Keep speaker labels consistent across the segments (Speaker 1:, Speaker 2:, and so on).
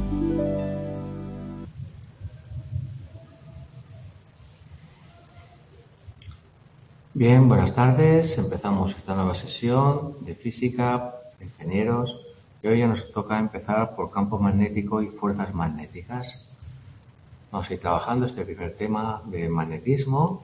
Speaker 1: Bien, buenas tardes. Empezamos esta nueva sesión de física de ingenieros y hoy ya nos toca empezar por campo magnético y fuerzas magnéticas. Vamos a ir trabajando este primer tema de magnetismo.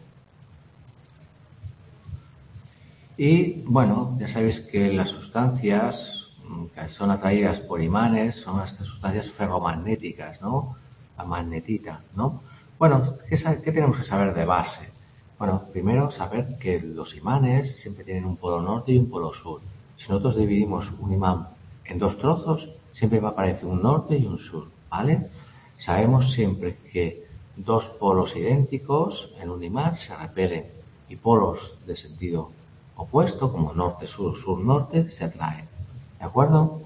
Speaker 1: Y bueno, ya sabéis que las sustancias que son atraídas por imanes son estas sustancias ferromagnéticas, ¿no? La magnetita, ¿no? Bueno, ¿qué tenemos que saber de base? Bueno, primero saber que los imanes siempre tienen un polo norte y un polo sur. Si nosotros dividimos un imán en dos trozos, siempre va a aparecer un norte y un sur, ¿vale? Sabemos siempre que dos polos idénticos en un imán se repelen y polos de sentido opuesto, como norte-sur, sur-norte, se atraen. ¿De acuerdo?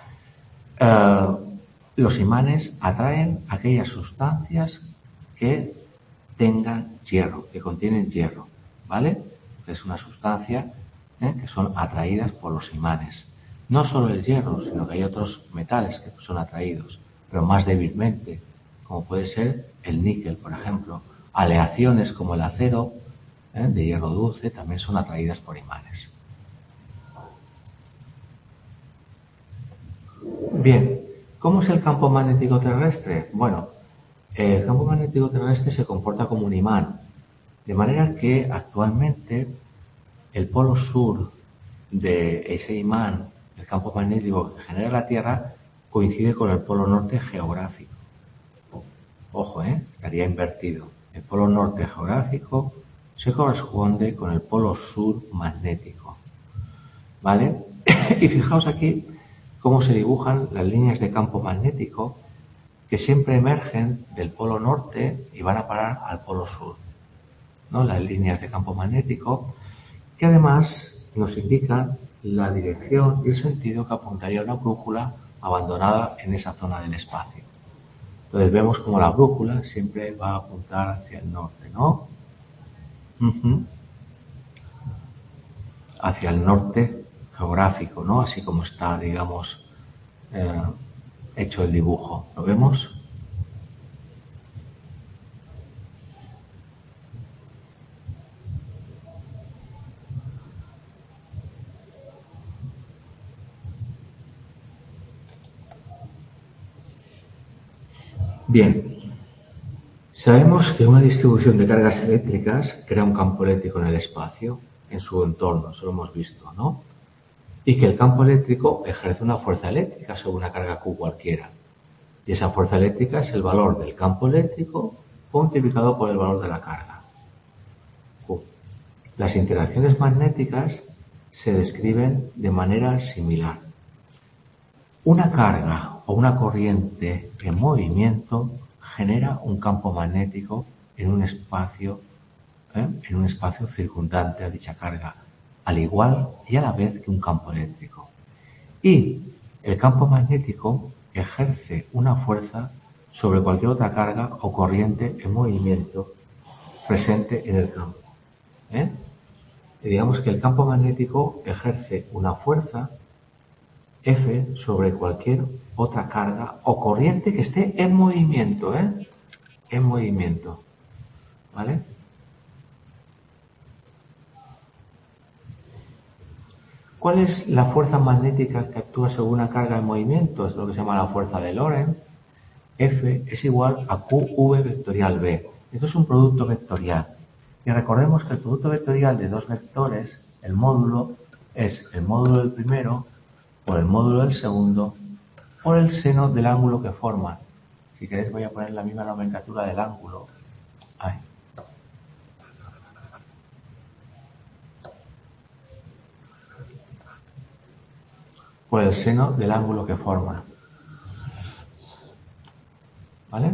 Speaker 1: Los imanes atraen aquellas sustancias que tengan hierro, que contienen hierro, ¿vale? Es una sustancia que son atraídas por los imanes. No solo el hierro, sino que hay otros metales que son atraídos, pero más débilmente, como puede ser el níquel, por ejemplo. Aleaciones como el acero, de hierro dulce, también son atraídas por imanes. Bien, ¿cómo es el campo magnético terrestre? Bueno, el campo magnético terrestre se comporta como un imán, de manera que actualmente el polo sur de ese imán, el campo magnético que genera la Tierra, coincide con el polo norte geográfico. Ojo, estaría invertido. El polo norte geográfico se corresponde con el polo sur magnético, ¿vale? Y fijaos aquí cómo se dibujan las líneas de campo magnético que siempre emergen del polo norte y van a parar al polo sur, ¿no? Las líneas de campo magnético que además nos indican la dirección y el sentido que apuntaría una brújula abandonada en esa zona del espacio. Entonces vemos como la brújula siempre va a apuntar hacia el norte, ¿no? Hacia el norte geográfico, ¿no? Así como está, digamos, hecho el dibujo. ¿Lo vemos? Bien. Sabemos que una distribución de cargas eléctricas crea un campo eléctrico en el espacio, en su entorno, eso lo hemos visto, ¿no? Y que el campo eléctrico ejerce una fuerza eléctrica sobre una carga Q cualquiera. Y esa fuerza eléctrica es el valor del campo eléctrico multiplicado por el valor de la carga, Q. Las interacciones magnéticas se describen de manera similar. Una carga o una corriente en movimiento genera un campo magnético en un espacio circundante a dicha carga, al igual y a la vez que un campo eléctrico. Y el campo magnético ejerce una fuerza sobre cualquier otra carga o corriente en movimiento presente en el campo. Y digamos que el campo magnético ejerce una fuerza F sobre cualquier otra carga o corriente que esté en movimiento, en movimiento, ¿vale? ¿Cuál es la fuerza magnética que actúa sobre una carga en movimiento? Es lo que se llama la fuerza de Lorentz. F es igual a QV vectorial B. Esto es un producto vectorial. Y recordemos que el producto vectorial de dos vectores, el módulo, es el módulo del primero por el módulo del segundo por el seno del ángulo que forman. Si queréis voy a poner la misma nomenclatura del ángulo. Ahí. Por el seno del ángulo que forman. ¿Vale?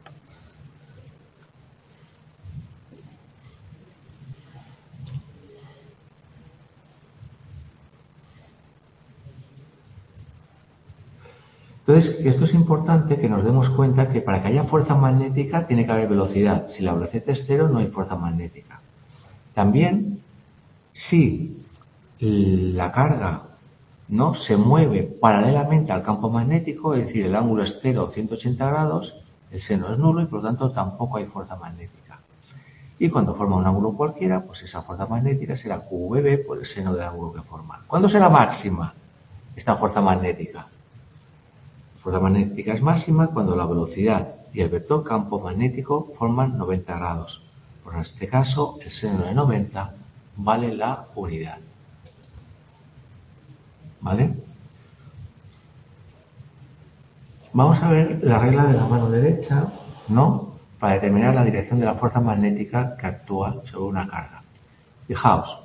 Speaker 1: Entonces, esto es importante que nos demos cuenta que para que haya fuerza magnética tiene que haber velocidad. Si la velocidad es cero, no hay fuerza magnética. También, si la carga ¿no? Se mueve paralelamente al campo magnético, es decir, el ángulo es 0 o 180 grados, el seno es nulo y por lo tanto tampoco hay fuerza magnética. Y cuando forma un ángulo cualquiera, pues esa fuerza magnética será QVB por el seno del ángulo que forma. ¿Cuándo será máxima esta fuerza magnética? La fuerza magnética es máxima cuando la velocidad y el vector campo magnético forman 90 grados. Pues en este caso, el seno de 90 vale la unidad. ¿Vale? Vamos a ver la regla de la mano derecha, ¿no? Para determinar la dirección de la fuerza magnética que actúa sobre una carga. Fijaos,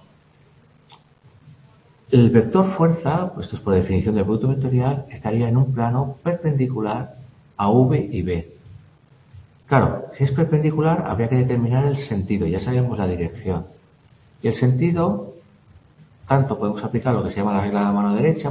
Speaker 1: el vector fuerza, pues esto es por definición del producto vectorial, estaría en un plano perpendicular a V y B. Claro, si es perpendicular habría que determinar el sentido, ya sabemos la dirección. Y el sentido, tanto podemos aplicar lo que se llama la regla de la mano derecha,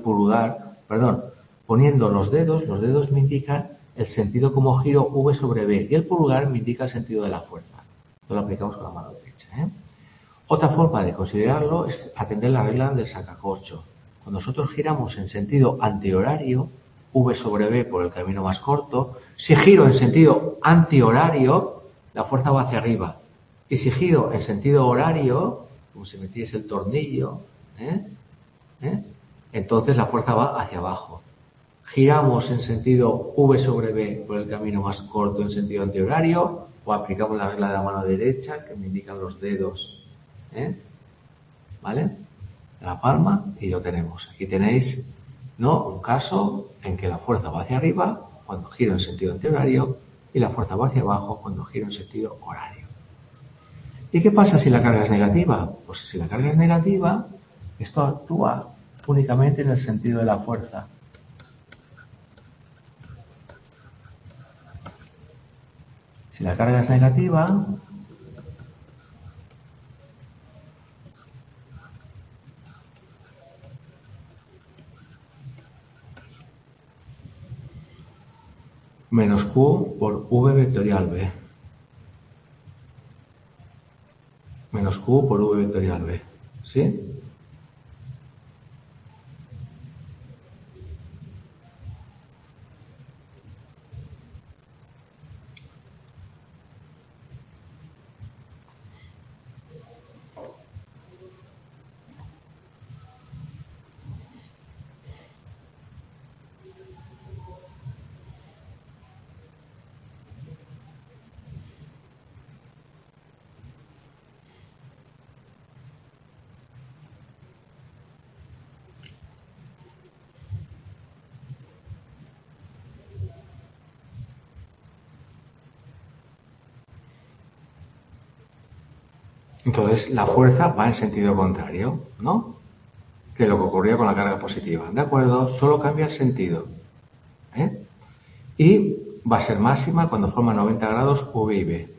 Speaker 1: poniendo los dedos me indican el sentido como giro V sobre B y el pulgar me indica el sentido de la fuerza. Esto lo aplicamos con la mano derecha. Otra forma de considerarlo es atender la regla del sacacorcho. Cuando nosotros giramos en sentido antihorario, V sobre B por el camino más corto, si giro en sentido antihorario, la fuerza va hacia arriba. Y si giro en sentido horario, como si metiese el tornillo, entonces la fuerza va hacia abajo. Giramos en sentido V sobre B por el camino más corto en sentido antihorario, o aplicamos la regla de la mano derecha que me indican los dedos, ¿vale? La palma y lo tenemos. Aquí tenéis, ¿no? Un caso en que la fuerza va hacia arriba cuando giro en sentido antihorario y la fuerza va hacia abajo cuando giro en sentido horario. ¿Y qué pasa si la carga es negativa? Pues si la carga es negativa, esto actúa únicamente en el sentido de la fuerza. Si la carga es negativa, menos Q por V vectorial B. Menos Q por V vectorial B. ¿Sí? Entonces la fuerza va en sentido contrario, ¿no? Que lo que ocurría con la carga positiva. ¿De acuerdo? Solo cambia el sentido. Y va a ser máxima cuando forma 90 grados V y B.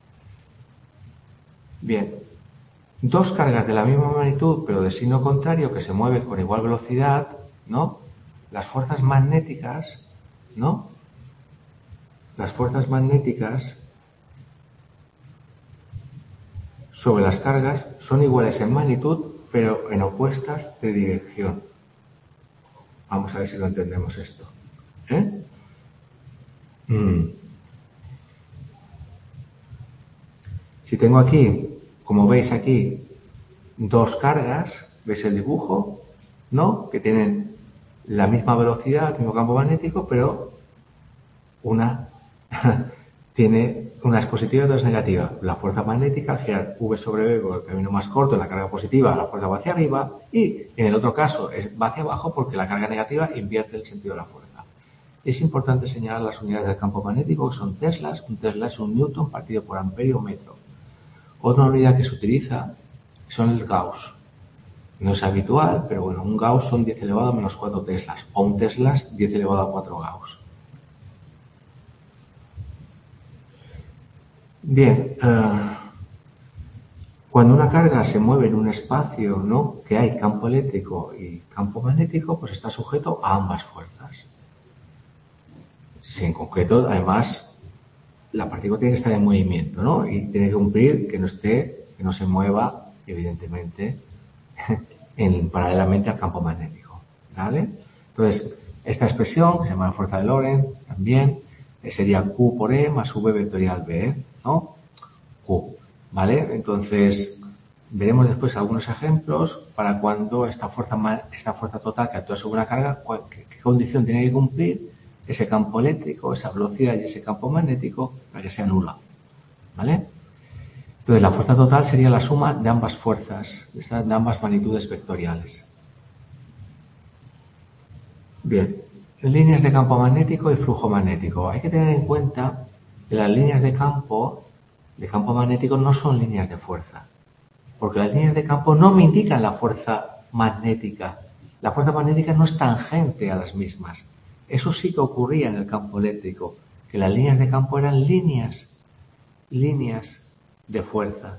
Speaker 1: Bien. Dos cargas de la misma magnitud, pero de signo contrario, que se mueven con igual velocidad, ¿no? Las fuerzas magnéticas, ¿no? Las fuerzas magnéticas sobre las cargas son iguales en magnitud, pero en opuestas de dirección. Vamos a ver si lo entendemos esto. Si tengo aquí, como veis aquí, dos cargas, ¿veis el dibujo? ¿No? Que tienen la misma velocidad, el mismo campo magnético, pero una tiene una es positiva y otra es negativa. La fuerza magnética, al girar V sobre B por el camino más corto, en la carga positiva, la fuerza va hacia arriba, y en el otro caso va hacia abajo porque la carga negativa invierte el sentido de la fuerza. Es importante señalar las unidades del campo magnético, que son teslas. Un tesla es un newton partido por amperio o metro. Otra unidad que se utiliza son el Gauss. No es habitual, pero bueno, un Gauss son 10 elevado a menos 4 teslas, o un tesla es 10 elevado a 4 Gauss. Bien, cuando una carga se mueve en un espacio, ¿no?, que hay campo eléctrico y campo magnético, pues está sujeto a ambas fuerzas. Si en concreto, además, la partícula tiene que estar en movimiento, ¿no? Y tiene que cumplir que no se mueva, evidentemente, paralelamente al campo magnético. ¿vale? Entonces, esta expresión, que se llama la fuerza de Lorentz, también sería Q por E más V vectorial B, ¿no? Q, ¿vale? Entonces, veremos después algunos ejemplos para cuando esta fuerza total que actúa sobre una carga, qué condición tiene que cumplir ese campo eléctrico, esa velocidad y ese campo magnético para que sea nula, ¿vale? Entonces, la fuerza total sería la suma de ambas fuerzas, de ambas magnitudes vectoriales. Bien, líneas de campo magnético y flujo magnético. Hay que tener en cuenta que las líneas de campo magnético no son líneas de fuerza, porque las líneas de campo no me indican la fuerza magnética. La fuerza magnética no es tangente a las mismas. Eso sí que ocurría en el campo eléctrico, que las líneas de campo eran líneas de fuerza.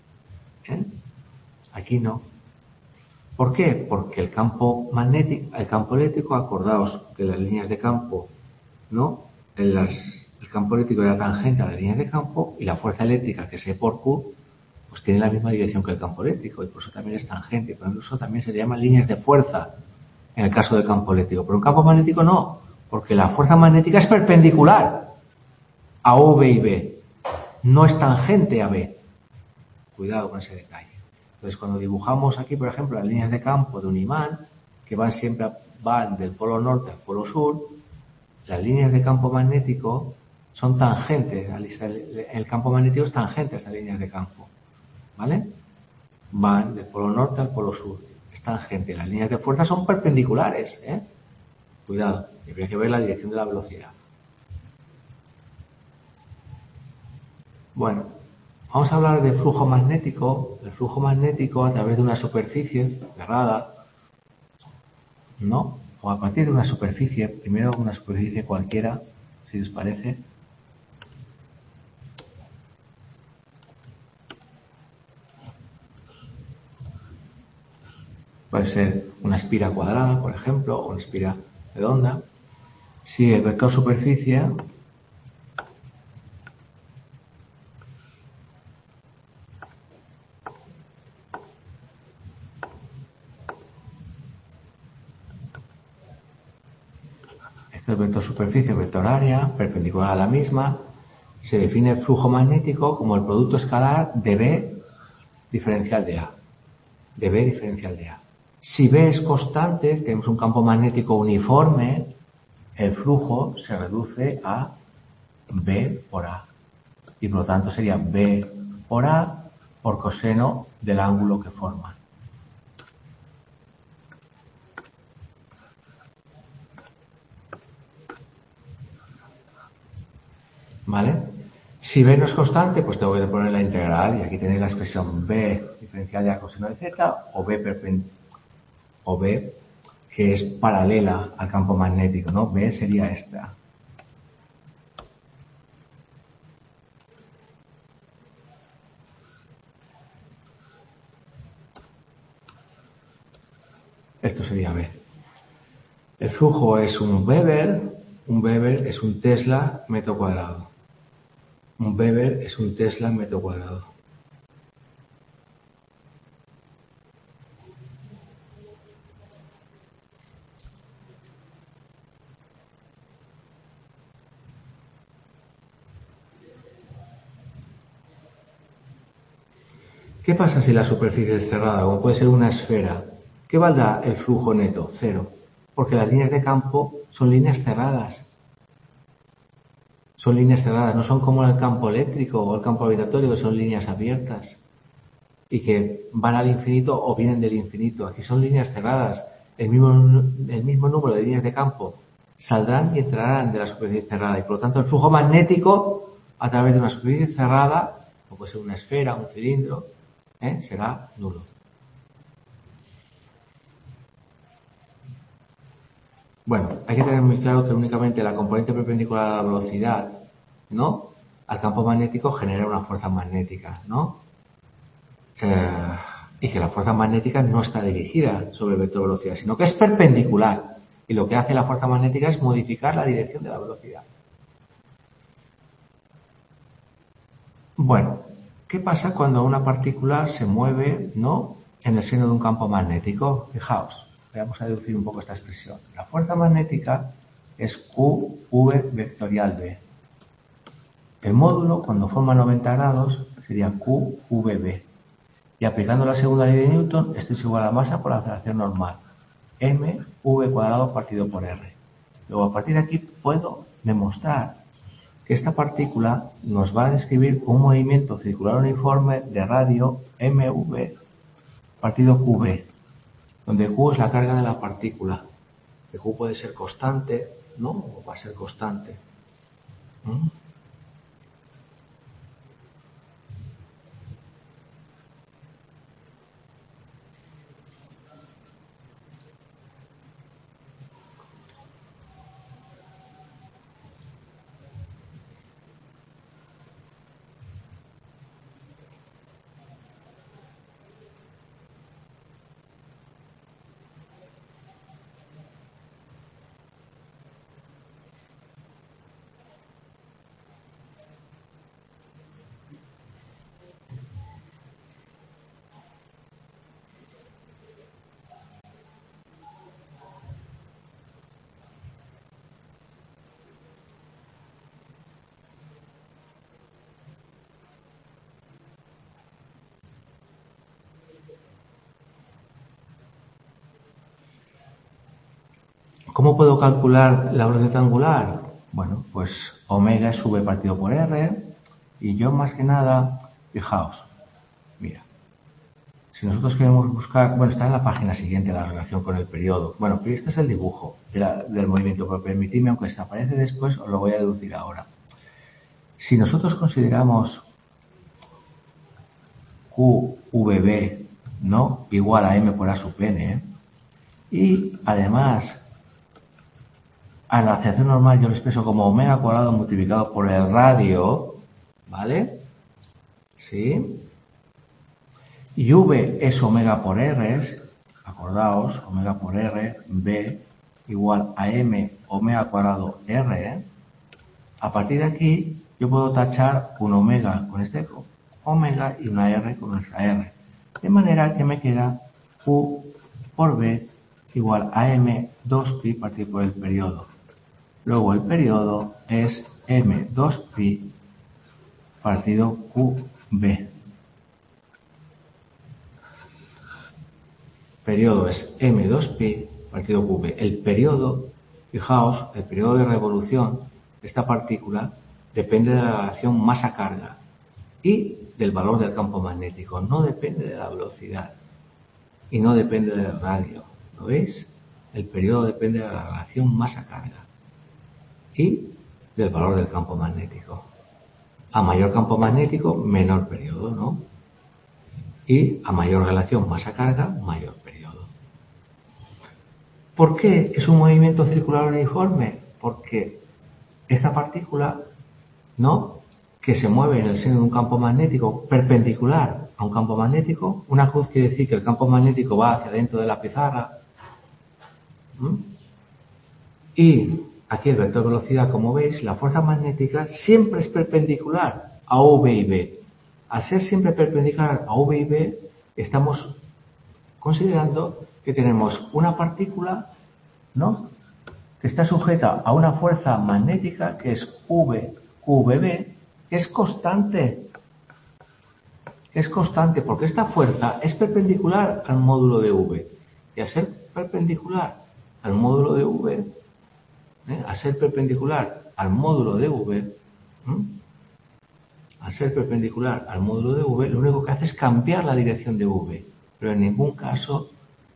Speaker 1: Aquí no. ¿Por qué? Porque el campo eléctrico, acordaos que las líneas de campo, ¿no? El campo eléctrico era tangente a las líneas de campo y la fuerza eléctrica, que es E por Q, pues tiene la misma dirección que el campo eléctrico y por eso también es tangente. Por eso también se le llaman líneas de fuerza en el caso del campo eléctrico. Pero en campo magnético no, porque la fuerza magnética es perpendicular a V y B, no es tangente a B. Cuidado con ese detalle. Entonces, cuando dibujamos aquí, por ejemplo, las líneas de campo de un imán, que van del polo norte al polo sur, las líneas de campo magnético son tangentes. El campo magnético es tangente a estas líneas de campo, ¿vale? Van del polo norte al polo sur. Es tangente. Las líneas de fuerza son perpendiculares, ¿eh? Cuidado, habría que ver la dirección de la velocidad. Bueno, vamos a hablar de flujo magnético. El flujo magnético a través de una superficie cerrada, ¿no? O a partir de una superficie, primero una superficie cualquiera, si os parece. Puede ser una espira cuadrada, por ejemplo, o una espira redonda. Si el vector superficie el vector superficie, vector área, perpendicular a la misma, se define el flujo magnético como el producto escalar de B diferencial de A. De B diferencial de A. Si B es constante, tenemos un campo magnético uniforme, el flujo se reduce a B por A. Y por lo tanto sería B por A por coseno del ángulo que forma. ¿Vale? Si B no es constante, pues tengo que poner la integral y aquí tenéis la expresión B diferencial de A coseno de Z o B que es paralela al campo magnético, ¿no? B sería esta. Esto sería B. El flujo es un Weber es un Tesla metro cuadrado. Un Weber es un Tesla metro cuadrado. ¿Qué pasa si la superficie es cerrada, como puede ser una esfera? ¿Qué valdrá el flujo neto? Cero. Porque las líneas de campo son líneas cerradas. Son líneas cerradas, no son como el campo eléctrico o el campo gravitatorio, que son líneas abiertas y que van al infinito o vienen del infinito. Aquí son líneas cerradas. El mismo número de líneas de campo saldrán y entrarán de la superficie cerrada y por lo tanto el flujo magnético a través de una superficie cerrada, como puede ser una esfera, un cilindro, será nulo. Bueno, hay que tener muy claro que únicamente la componente perpendicular a la velocidad, ¿no?, al campo magnético genera una fuerza magnética, ¿no? Y que la fuerza magnética no está dirigida sobre el vector velocidad, sino que es perpendicular. Y lo que hace la fuerza magnética es modificar la dirección de la velocidad. Bueno, ¿qué pasa cuando una partícula se mueve, ¿no?, en el seno de un campo magnético? Fijaos, vamos a deducir un poco esta expresión. La fuerza magnética es QV vectorial B. El módulo, cuando forma 90 grados, sería QVB. Y aplicando la segunda ley de Newton, esto es igual a la masa por la aceleración normal. mv cuadrado partido por r. Luego, a partir de aquí, puedo demostrar que esta partícula nos va a describir un movimiento circular uniforme de radio mv partido qv, donde q es la carga de la partícula. Que q puede ser constante, ¿no? O va a ser constante. ¿Cómo puedo calcular la velocidad angular? Bueno, pues omega es v partido por r, y yo más que nada, fijaos, mira, si nosotros queremos buscar, bueno, está en la página siguiente la relación con el periodo. Bueno, pero este es el dibujo del movimiento, pero permitidme, aunque desaparece después, os lo voy a deducir ahora. Si nosotros consideramos QVB, ¿no?, igual a m por a sub n, y además a la aceleración normal yo lo expreso como omega cuadrado multiplicado por el radio, ¿vale? ¿Sí? Y v es omega por r, acordaos, omega por r, b igual a m omega cuadrado r. A partir de aquí yo puedo tachar un omega con este omega y una r con esta r. De manera que me queda q por b igual a m 2pi partido por el periodo. Luego el periodo es m2pi partido qb. Periodo es m2pi partido qb. El periodo, fijaos, el periodo de revolución de esta partícula depende de la relación masa-carga y del valor del campo magnético. No depende de la velocidad y no depende del radio. ¿Lo veis? El periodo depende de la relación masa-carga y del valor del campo magnético. A mayor campo magnético, menor periodo, ¿no? Y a mayor relación masa-carga, mayor periodo. ¿Por qué es un movimiento circular uniforme? Porque esta partícula, ¿no?, que se mueve en el seno de un campo magnético perpendicular a un campo magnético, una cruz quiere decir que el campo magnético va hacia dentro de la pizarra, y aquí el vector velocidad, como veis, la fuerza magnética siempre es perpendicular a V y B. Al ser siempre perpendicular a V y B, estamos considerando que tenemos una partícula, ¿no?, que está sujeta a una fuerza magnética que es VQVB, que es constante. Es constante porque esta fuerza es perpendicular al módulo de V. Y al ser perpendicular al módulo de V, al ser perpendicular al módulo de V, al ser perpendicular al módulo de V, lo único que hace es cambiar la dirección de V, pero en ningún caso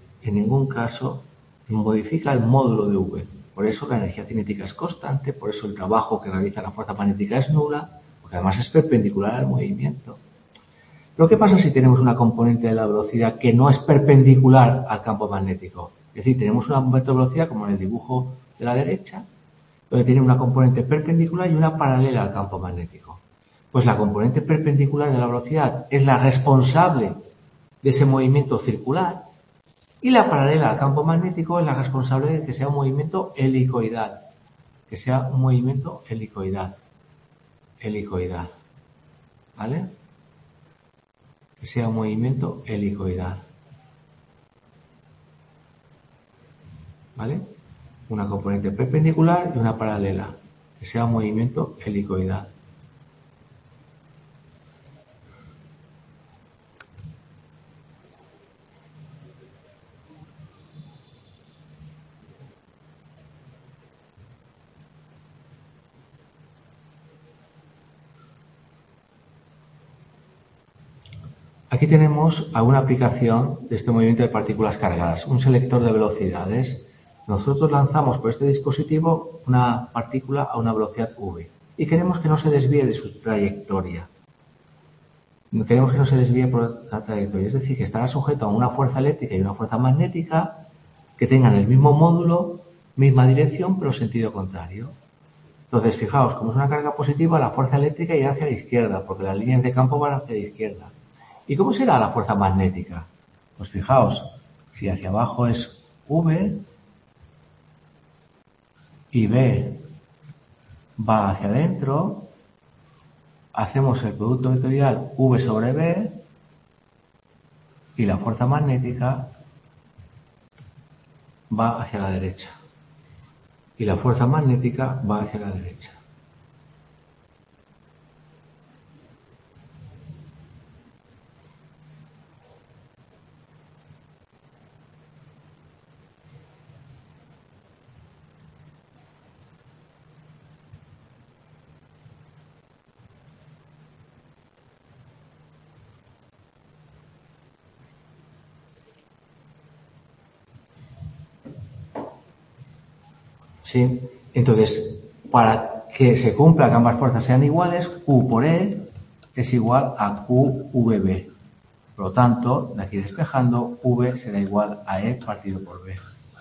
Speaker 1: modifica el módulo de V. Por eso la energía cinética es constante, por eso el trabajo que realiza la fuerza magnética es nula, porque además es perpendicular al movimiento. Pero ¿qué pasa si tenemos una componente de la velocidad que no es perpendicular al campo magnético? Es decir, tenemos una vector de velocidad, como en el dibujo de la derecha, donde tiene una componente perpendicular y una paralela al campo magnético. Pues la componente perpendicular de la velocidad es la responsable de ese movimiento circular, y la paralela al campo magnético es la responsable de que sea un movimiento helicoidal. Que sea un movimiento helicoidal. ¿Vale? Que sea un movimiento helicoidal. ¿vale? Una componente perpendicular y una paralela, que sea un movimiento helicoidal. Aquí tenemos alguna aplicación de este movimiento de partículas cargadas, un selector de velocidades. Nosotros lanzamos por este dispositivo una partícula a una velocidad v y queremos que no se desvíe de su trayectoria. Queremos que no se desvíe por la trayectoria, es decir, que estará sujeto a una fuerza eléctrica y una fuerza magnética que tengan el mismo módulo, misma dirección, pero sentido contrario. Entonces, fijaos, como es una carga positiva, la fuerza eléctrica irá hacia la izquierda, porque las líneas de campo van hacia la izquierda. ¿Y cómo será la fuerza magnética? Pues fijaos, si hacia abajo es V y B va hacia adentro, hacemos el producto vectorial V sobre B y la fuerza magnética va hacia la derecha. Y la fuerza magnética va hacia la derecha. ¿Sí? Entonces, para que se cumpla que ambas fuerzas sean iguales, Q por E es igual a QVB. Por lo tanto, de aquí despejando, V será igual a E partido por B.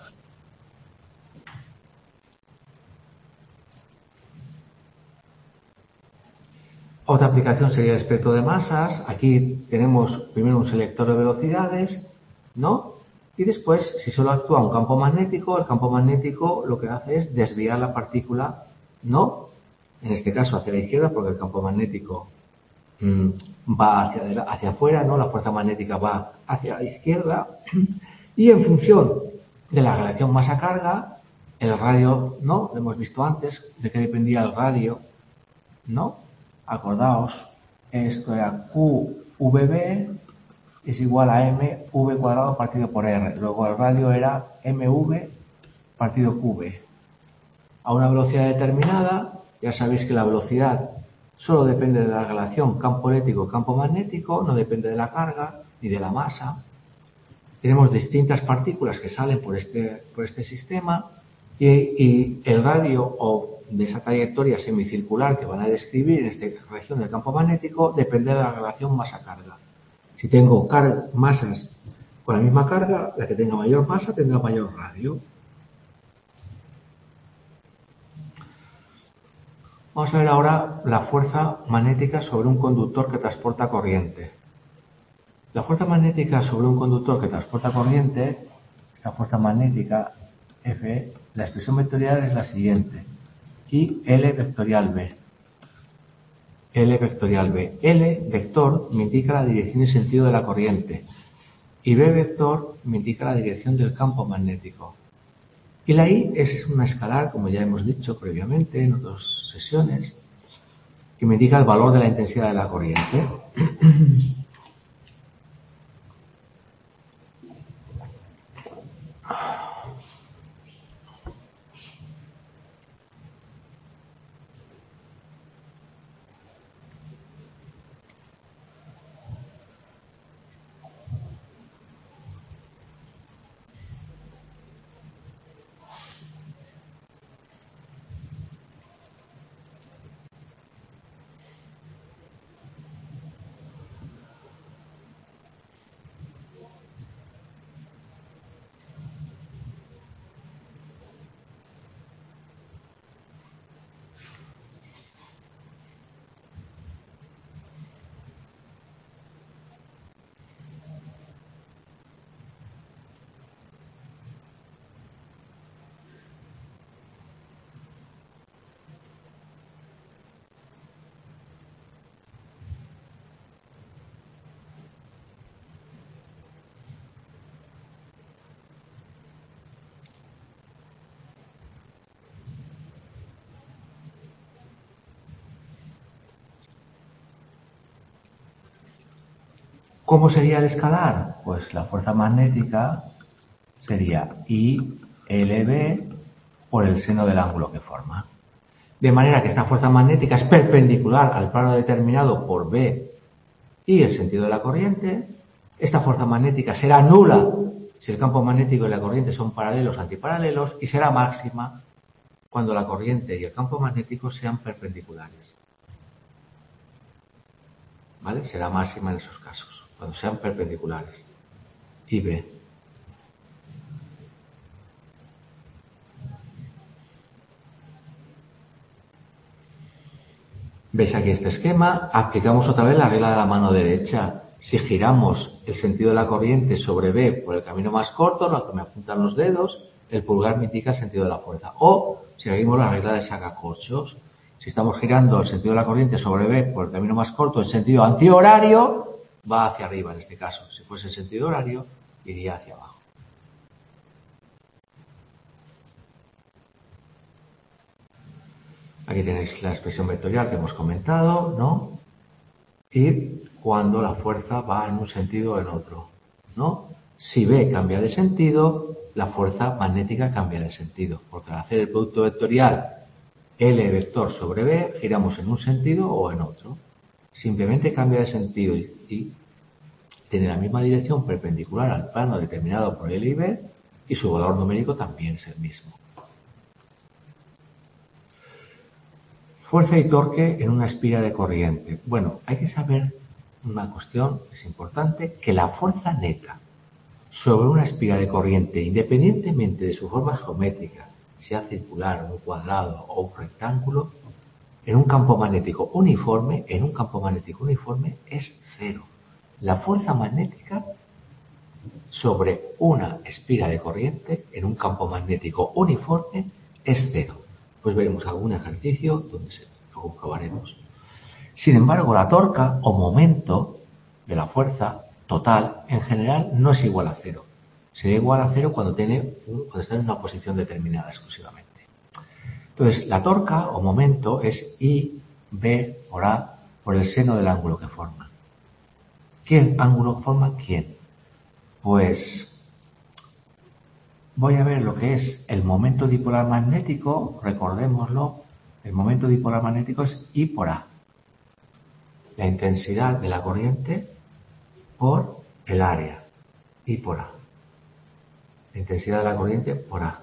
Speaker 1: Otra aplicación sería el espectro de masas. Aquí tenemos primero un selector de velocidades, ¿no? Y después, si solo actúa un campo magnético, el campo magnético lo que hace es desviar la partícula, ¿no? En este caso hacia la izquierda, porque el campo magnético va hacia afuera, ¿no? La fuerza magnética va hacia la izquierda. Y en función de la relación masa-carga, el radio, ¿no? Lo hemos visto antes, de qué dependía el radio, ¿no? Acordaos, esto era QVB es igual a mv cuadrado partido por r. Luego el radio era mv partido qv. A una velocidad determinada, ya sabéis que la velocidad solo depende de la relación campo eléctrico-campo magnético, no depende de la carga ni de la masa. Tenemos distintas partículas que salen por este sistema y el radio o de esa trayectoria semicircular que van a describir en esta región del campo magnético depende de la relación masa-carga. Si tengo masas con la misma carga, la que tenga mayor masa tendrá mayor radio. Vamos a ver ahora la fuerza magnética sobre un conductor que transporta corriente. La fuerza magnética sobre un conductor que transporta corriente, esta fuerza magnética F, la expresión vectorial es la siguiente. Y L vectorial B. L vectorial B. L vector me indica la dirección y sentido de la corriente. Y B vector me indica la dirección del campo magnético. Y la I es una escalar, como ya hemos dicho previamente en otras sesiones, que me indica el valor de la intensidad de la corriente. ¿Cómo sería el escalar? Pues la fuerza magnética sería ILB por el seno del ángulo que forma. De manera que esta fuerza magnética es perpendicular al plano determinado por B y el sentido de la corriente. Esta fuerza magnética será nula si el campo magnético y la corriente son paralelos o antiparalelos y será máxima cuando la corriente y el campo magnético sean perpendiculares. ¿Vale? Será máxima en esos casos, cuando sean perpendiculares. Y B. ¿Veis aquí este esquema? Aplicamos otra vez la regla de la mano derecha. Si giramos el sentido de la corriente sobre B por el camino más corto, lo que me apuntan los dedos, el pulgar me indica el sentido de la fuerza. O si seguimos la regla de sacacorchos, si estamos girando el sentido de la corriente sobre B por el camino más corto, el sentido antihorario va hacia arriba en este caso. Si fuese el sentido horario, iría hacia abajo. Aquí tenéis la expresión vectorial que hemos comentado, ¿no? Y cuando la fuerza va en un sentido o en otro, ¿no? Si B cambia de sentido, la fuerza magnética cambia de sentido, porque al hacer el producto vectorial L vector sobre B, giramos en un sentido o en otro. Simplemente cambia de sentido y tiene la misma dirección perpendicular al plano determinado por L y B, y su valor numérico también es el mismo. Fuerza y torque en una espira de corriente. Bueno, hay que saber una cuestión que es importante, que la fuerza neta sobre una espira de corriente, independientemente de su forma geométrica, sea circular, un cuadrado o un rectángulo, en un campo magnético uniforme, es cero. La fuerza magnética sobre una espira de corriente en un campo magnético uniforme es cero. Pues veremos algún ejercicio donde lo comprobaremos. Sin embargo, la torca o momento de la fuerza total en general no es igual a cero. Sería igual a cero cuando está en una posición determinada exclusivamente. Entonces, la torca o momento es I, B por A por el seno del ángulo que forma. ¿Qué ángulo forma quién? Pues voy a ver lo que es el momento dipolar magnético, recordémoslo, el momento dipolar magnético es I por A. La intensidad de la corriente por el área, I por A. La intensidad de la corriente por A.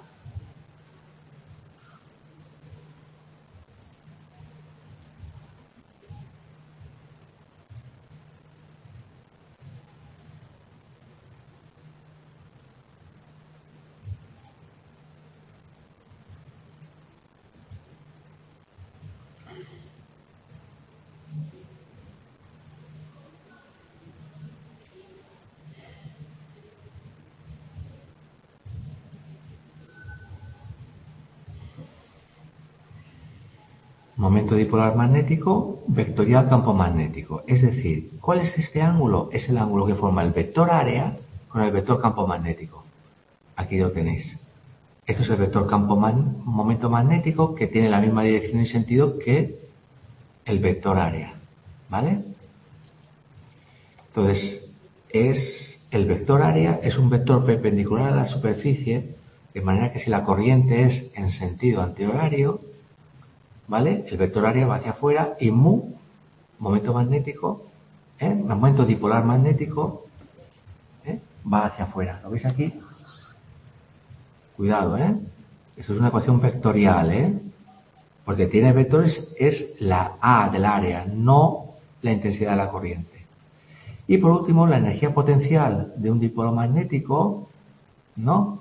Speaker 1: Momento dipolar magnético, vectorial campo magnético. Es decir, ¿cuál es este ángulo? Es el ángulo que forma el vector área con el vector campo magnético. Aquí lo tenéis. Esto es el vector momento magnético que tiene la misma dirección y sentido que el vector área. ¿Vale? Entonces, el vector área es un vector perpendicular a la superficie, de manera que si la corriente es en sentido antihorario, ¿vale? El vector área va hacia afuera y mu, momento magnético, momento dipolar magnético, va hacia afuera. ¿Lo veis aquí? Cuidado, Esto es una ecuación vectorial, porque tiene vectores, es la A del área, no la intensidad de la corriente. Y por último, la energía potencial de un dipolo magnético, ¿no?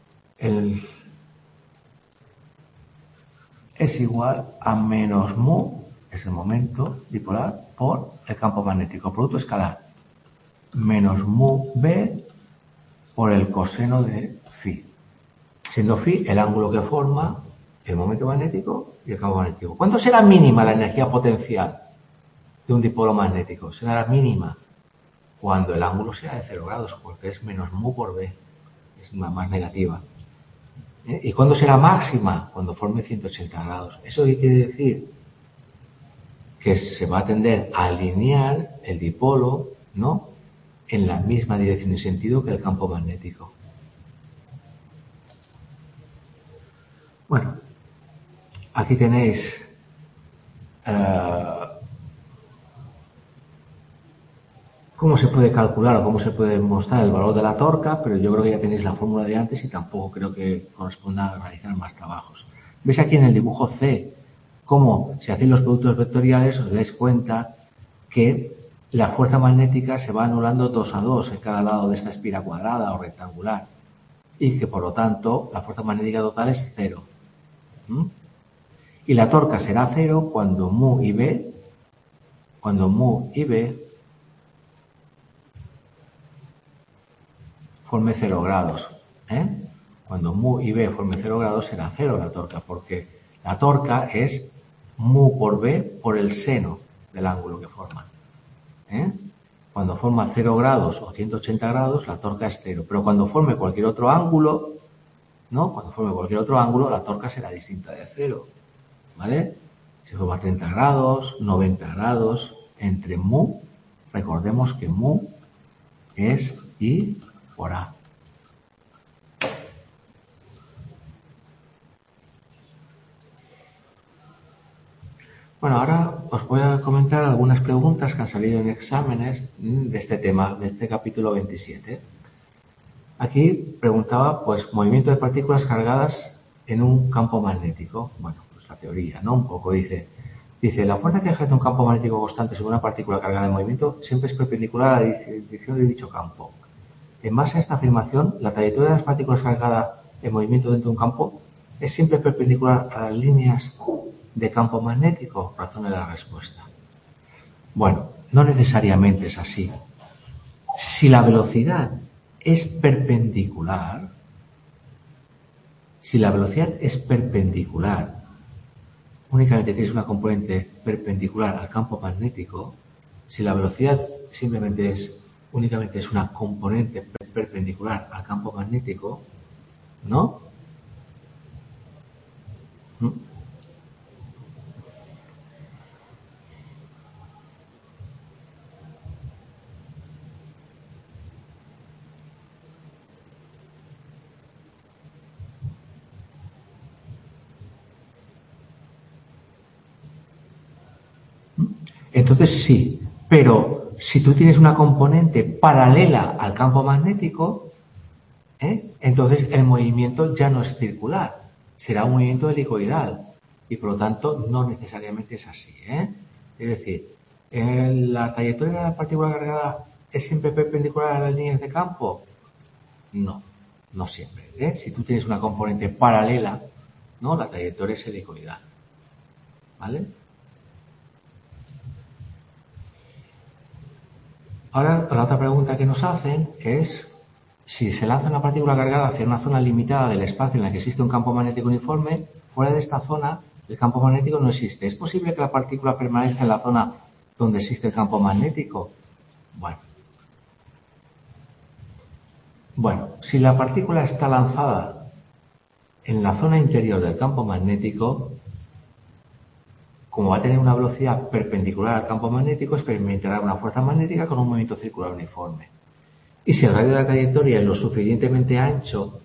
Speaker 1: Es igual a menos mu, es el momento dipolar, por el campo magnético, producto escalar, menos mu B por el coseno de phi. Siendo phi el ángulo que forma el momento magnético y el campo magnético. ¿Cuánto será mínima la energía potencial de un dipolo magnético? Será la mínima cuando el ángulo sea de 0 grados, porque es menos mu por B, es más negativa. ¿Y cuándo será máxima? Cuando forme 180 grados. ¿Eso qué quiere decir? Que se va a tender a alinear el dipolo, ¿no? en la misma dirección y sentido que el campo magnético. Bueno, aquí tenéis cómo se puede calcular o cómo se puede mostrar el valor de la torca, pero yo creo que ya tenéis la fórmula de antes y tampoco creo que corresponda a realizar más trabajos. ¿Veis aquí en el dibujo C cómo, si hacéis los productos vectoriales, os dais cuenta que la fuerza magnética se va anulando 2 a 2 en cada lado de esta espira cuadrada o rectangular y que por lo tanto la fuerza magnética total es 0. Y la torca será 0 cuando mu y b forme 0 grados. Cuando mu y b forme 0 grados será 0 la torca, porque la torca es mu por b por el seno del ángulo que forma. Cuando forma 0 grados o 180 grados, la torca es 0. Pero cuando forme cualquier otro ángulo, la torca será distinta de 0. ¿Vale? Si forma 30 grados, 90 grados, entre mu, recordemos que mu es I por A. Bueno, ahora os voy a comentar algunas preguntas que han salido en exámenes de este tema, de este capítulo 27. Aquí preguntaba, pues, movimiento de partículas cargadas en un campo magnético. Bueno, pues la teoría, ¿no? Un poco dice, la fuerza que ejerce un campo magnético constante sobre una partícula cargada en movimiento siempre es perpendicular a la dirección de dicho campo. En base a esta afirmación, la trayectoria de las partículas cargadas en movimiento dentro de un campo es siempre perpendicular a las líneas de campo magnético. Razone la respuesta. Bueno, no necesariamente es así. Si la velocidad es perpendicular, únicamente tienes una componente perpendicular al campo magnético, si la velocidad únicamente es una componente perpendicular al campo magnético, ¿no? Entonces sí, pero si tú tienes una componente paralela al campo magnético, entonces el movimiento ya no es circular, será un movimiento helicoidal y por lo tanto no necesariamente es así. Es decir, ¿la trayectoria de la partícula cargada es siempre perpendicular a las líneas de campo? No, no siempre. Si tú tienes una componente paralela, ¿no? La trayectoria es helicoidal. ¿Vale? Ahora, la otra pregunta que nos hacen es si se lanza una partícula cargada hacia una zona limitada del espacio en la que existe un campo magnético uniforme, fuera de esta zona el campo magnético no existe. ¿Es posible que la partícula permanezca en la zona donde existe el campo magnético? Bueno, si la partícula está lanzada en la zona interior del campo magnético, como va a tener una velocidad perpendicular al campo magnético, experimentará una fuerza magnética con un movimiento circular uniforme. Y si el radio de la trayectoria es lo suficientemente ancho,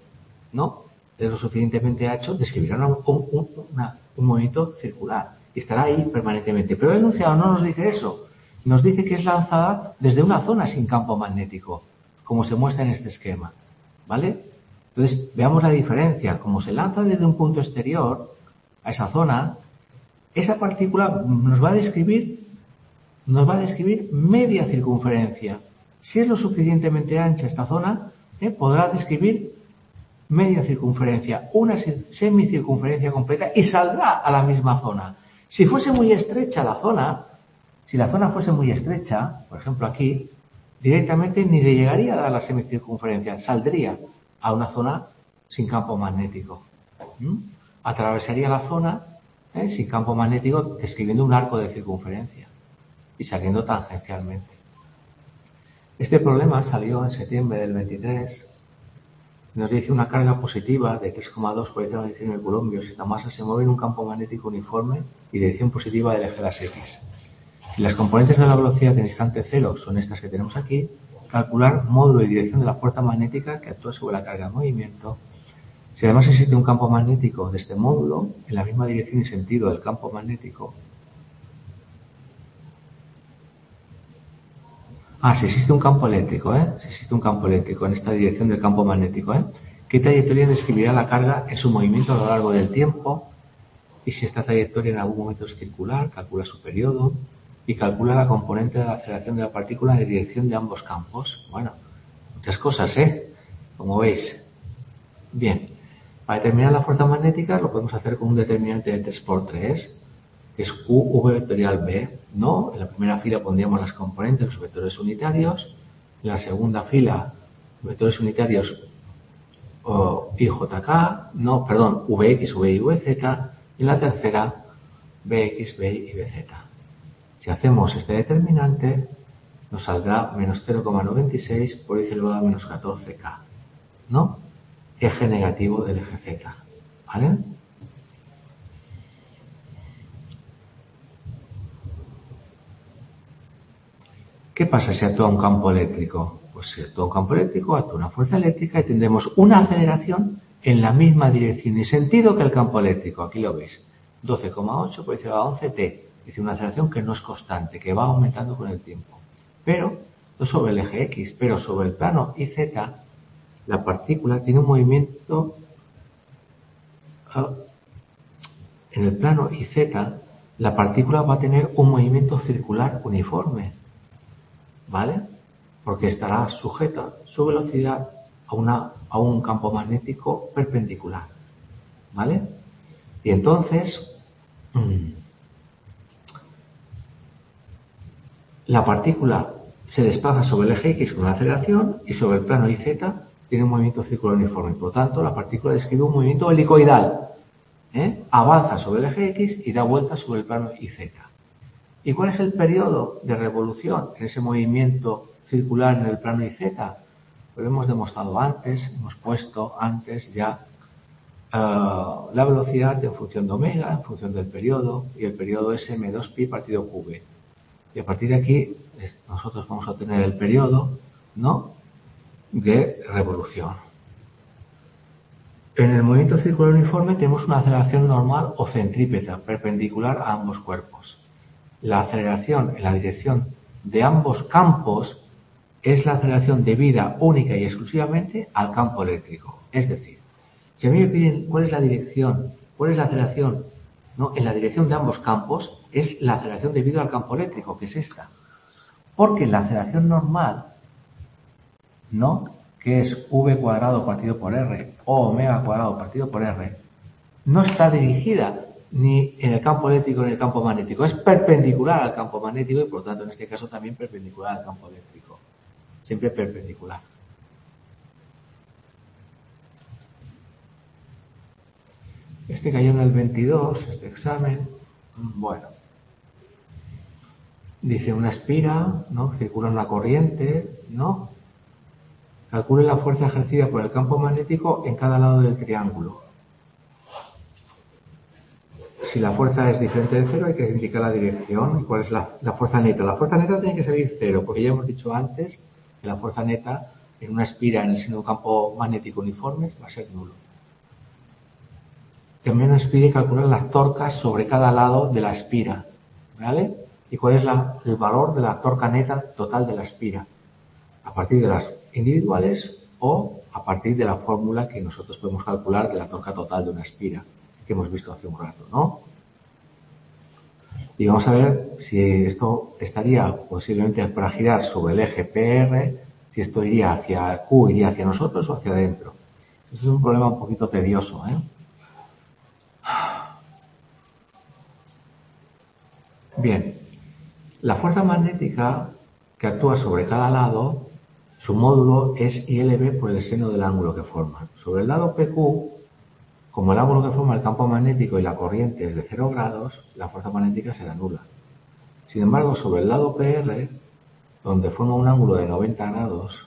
Speaker 1: describirá un movimiento circular y estará ahí permanentemente. Pero el enunciado no nos dice eso. Nos dice que es lanzada desde una zona sin campo magnético, como se muestra en este esquema. ¿Vale? Entonces, veamos la diferencia. Como se lanza desde un punto exterior a esa zona, esa partícula nos va a describir media circunferencia. Si es lo suficientemente ancha esta zona, podrá describir media circunferencia, una semicircunferencia completa y saldrá a la misma zona. Si fuese muy estrecha la zona, si la zona fuese muy estrecha, por ejemplo aquí, directamente ni le llegaría a dar la semicircunferencia, saldría a una zona sin campo magnético. Atravesaría la zona sin campo magnético, describiendo un arco de circunferencia y saliendo tangencialmente. Este problema salió en septiembre del 23. Nos dice una carga positiva de 3,2 por 19 coulombs. Esta masa se mueve en un campo magnético uniforme y dirección positiva del eje de las X. Si las componentes de la velocidad en instante cero son estas que tenemos aquí, calcular módulo y dirección de la fuerza magnética que actúa sobre la carga de movimiento. Si además existe un campo magnético de este módulo, en la misma dirección y sentido del campo magnético. Si existe un campo eléctrico, Si existe un campo eléctrico en esta dirección del campo magnético, ¿Qué trayectoria describirá la carga en su movimiento a lo largo del tiempo? Y si esta trayectoria en algún momento es circular, calcula su periodo y calcula la componente de la aceleración de la partícula en la dirección de ambos campos. Bueno, muchas cosas, como veis. Bien, para determinar la fuerza magnética lo podemos hacer con un determinante de 3×3, que es QV vectorial B, ¿no? En la primera fila pondríamos las componentes, los vectores unitarios. En la segunda fila, vectores unitarios IJK, no, perdón, VX, VY, VZ. Y en la tercera, BX, BY y BZ. Si hacemos este determinante, nos saldrá menos 0,96 por 10 elevado a menos 14K, ¿no? Eje negativo del eje Z, ¿vale? ¿Qué pasa si actúa un campo eléctrico? Pues si actúa un campo eléctrico, actúa una fuerza eléctrica y tendremos una aceleración en la misma dirección y sentido que el campo eléctrico. Aquí lo veis, 12,8 por 10 elevado a 11 T. Es decir, una aceleración que no es constante, que va aumentando con el tiempo. Pero, esto sobre el eje X, pero sobre el plano YZ, la partícula tiene un movimiento en el plano YZ, la partícula va a tener un movimiento circular uniforme, ¿vale? Porque estará sujeta su velocidad a un campo magnético perpendicular, ¿vale? Y entonces la partícula se desplaza sobre el eje X con la aceleración y sobre el plano YZ tiene un movimiento circular uniforme. Por lo tanto, la partícula describe un movimiento helicoidal. Avanza sobre el eje X y da vueltas sobre el plano YZ. ¿Y cuál es el periodo de revolución en ese movimiento circular en el plano YZ? Pues lo hemos demostrado antes, hemos puesto antes ya la velocidad en función de omega, en función del periodo, y el periodo es m2pi partido qv. Y a partir de aquí nosotros vamos a obtener el periodo, ¿no?, de revolución. En el movimiento circular uniforme tenemos una aceleración normal o centrípeta, perpendicular a ambos cuerpos. La aceleración en la dirección de ambos campos es la aceleración debida única y exclusivamente al campo eléctrico. Es decir, si a mí me piden cuál es la dirección, cuál es la aceleración, ¿no?, en la dirección de ambos campos, es la aceleración debida al campo eléctrico, que es esta. Porque la aceleración normal, ¿no?, que es v cuadrado partido por r o omega cuadrado partido por r, no está dirigida ni en el campo eléctrico ni en el campo magnético. Es perpendicular al campo magnético y, por lo tanto, en este caso también perpendicular al campo eléctrico. Siempre perpendicular. Este cayó en el 22, este examen. Bueno. Dice una espira, ¿no?, circula una corriente, ¿no? Calcule la fuerza ejercida por el campo magnético en cada lado del triángulo. Si la fuerza es diferente de cero, hay que indicar la dirección y cuál es la fuerza neta. La fuerza neta tiene que salir cero, porque ya hemos dicho antes que la fuerza neta en una espira en el seno de un campo magnético uniforme va a ser nulo. También nos pide calcular las torcas sobre cada lado de la espira, ¿vale? Y cuál es el valor de la torca neta total de la espira, a partir de las individuales o a partir de la fórmula que nosotros podemos calcular de la torca total de una espira, que hemos visto hace un rato, ¿no? Y vamos a ver si esto estaría posiblemente para girar sobre el eje PR, si esto iría hacia Q, iría hacia nosotros o hacia adentro. Eso es un problema un poquito tedioso, Bien, la fuerza magnética que actúa sobre cada lado, su módulo es ILB por el seno del ángulo que forman. Sobre el lado PQ, como el ángulo que forma el campo magnético y la corriente es de 0 grados, la fuerza magnética será nula. Sin embargo, sobre el lado PR, donde forma un ángulo de 90 grados,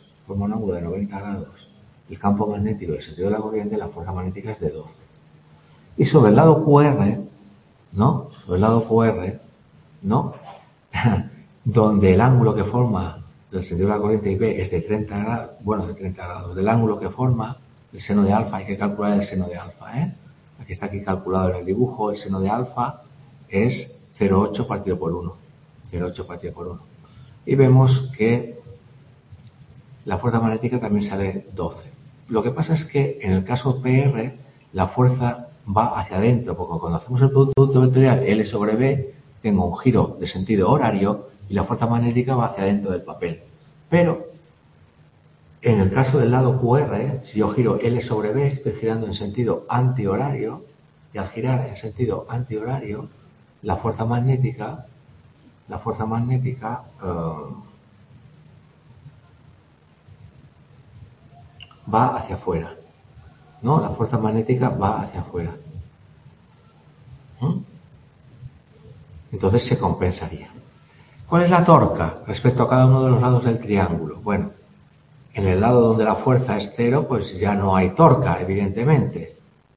Speaker 1: el campo magnético y el sentido de la corriente, la fuerza magnética es de 12. Y sobre el lado QR, ¿no?, donde el ángulo que forma del sentido de la corriente y B es de 30 grados, bueno, de 30 grados, del ángulo que forma el seno de alfa, hay que calcular el seno de alfa, ¿eh? Está aquí calculado en el dibujo, el seno de alfa es 0,8 partido por 1. 0,8 partido por 1. Y vemos que la fuerza magnética también sale 12. Lo que pasa es que en el caso PR, la fuerza va hacia adentro, porque cuando hacemos el producto vectorial L sobre B, tengo un giro de sentido horario y la fuerza magnética va hacia adentro del papel. Pero en el caso del lado QR, si yo giro L sobre B, estoy girando en sentido antihorario, y al girar en sentido antihorario, la fuerza magnética va hacia afuera, ¿no? La fuerza magnética va hacia afuera. Entonces se compensaría. ¿Cuál es la torca respecto a cada uno de los lados del triángulo? Bueno, en el lado donde la fuerza es 0, pues ya no hay torca, evidentemente.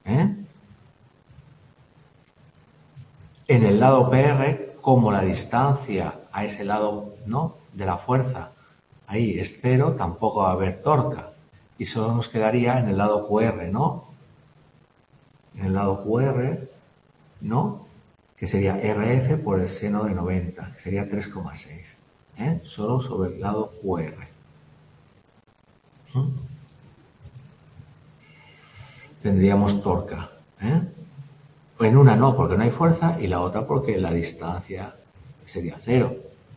Speaker 1: En el lado PR, como la distancia a ese lado, ¿no?, de la fuerza ahí es 0, tampoco va a haber torca. Y solo nos quedaría en el lado QR, ¿no? En el lado QR, ¿no?, que sería RF por el seno de 90, que sería 3,6. Solo sobre el lado QR. Tendríamos torca. En una no, porque no hay fuerza, y la otra porque la distancia sería 0.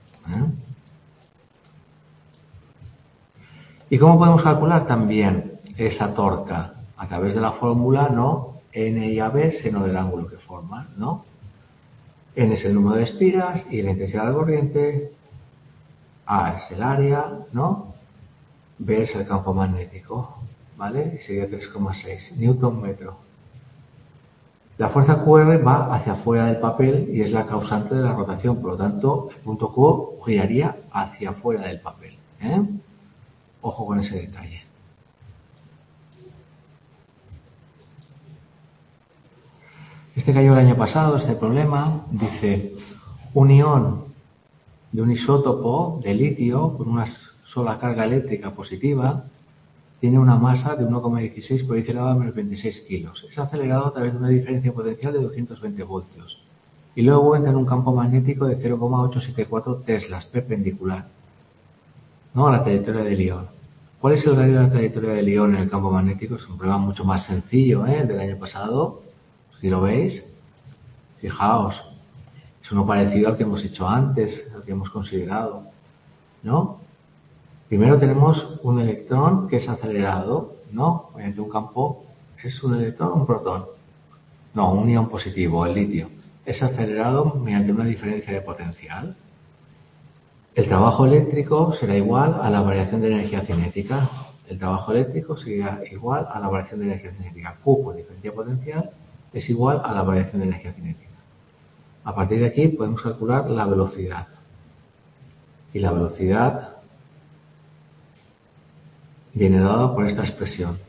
Speaker 1: ¿Y cómo podemos calcular también esa torca? A través de la fórmula, ¿no? N y AB, seno del ángulo que forman, ¿no? N es el número de espiras y la intensidad de la corriente, A es el área, ¿no? B es el campo magnético, ¿vale? Y sería 3,6 Newton metro. La fuerza QR va hacia afuera del papel y es la causante de la rotación, por lo tanto, el punto Q giraría hacia afuera del papel. Ojo con ese detalle. Este cayó el año pasado, este problema, dice, un ión de un isótopo de litio con una sola carga eléctrica positiva tiene una masa de 1,16 por 10 elevado a menos 26 kilos. Es acelerado a través de una diferencia potencial de 220 voltios. Y luego entra en un campo magnético de 0,874 teslas perpendicular, ¿no?, a la trayectoria del ión. ¿Cuál es el radio de la trayectoria del ión en el campo magnético? Es un problema mucho más sencillo, el del año pasado. Si lo veis, fijaos, es uno parecido al que hemos hecho antes, al que hemos considerado, ¿no? Primero tenemos un electrón que es acelerado, ¿no?, mediante un campo, ¿es un electrón o un protón? No, un ion positivo, el litio. Es acelerado mediante una diferencia de potencial. El trabajo eléctrico será igual a la variación de energía cinética. El trabajo eléctrico sería igual a la variación de energía cinética. Q por diferencia potencial es igual a la variación de energía cinética. A partir de aquí podemos calcular la velocidad. Y la velocidad viene dada por esta expresión.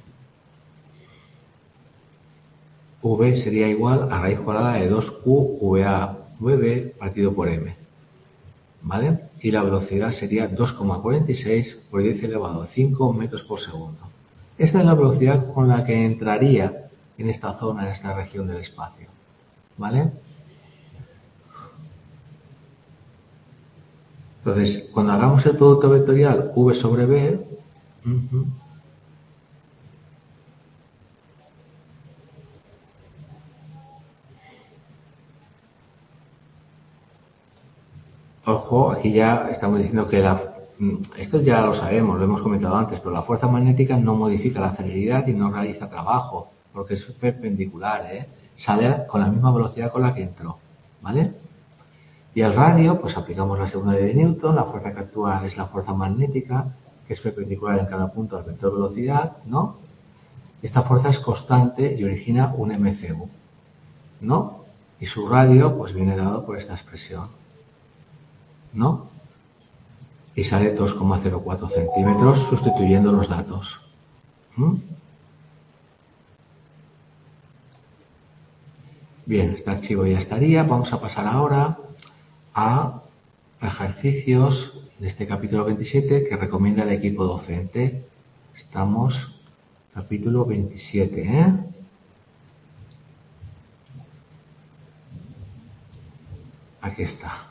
Speaker 1: V sería igual a raíz cuadrada de 2Q VA partido por M. ¿Vale? Y la velocidad sería 2,46 por 10 elevado a 5 metros por segundo. Esta es la velocidad con la que entraría en esta zona, en esta región del espacio. ¿Vale? Entonces, cuando hagamos el producto vectorial V sobre B, ojo, aquí ya estamos diciendo que esto ya lo sabemos, lo hemos comentado antes, pero la fuerza magnética no modifica la celeridad y no realiza trabajo, porque es perpendicular, sale con la misma velocidad con la que entró, ¿vale? Y al radio, pues aplicamos la segunda ley de Newton, la fuerza que actúa es la fuerza magnética, que es perpendicular en cada punto al vector velocidad, ¿no? Esta fuerza es constante y origina un MCU, ¿no? Y su radio, pues viene dado por esta expresión, ¿no? Y sale 2,04 centímetros sustituyendo los datos. Bien, este archivo ya estaría. Vamos a pasar ahora a ejercicios de este capítulo 27 que recomienda el equipo docente. Estamos capítulo 27, ¿eh? Aquí está.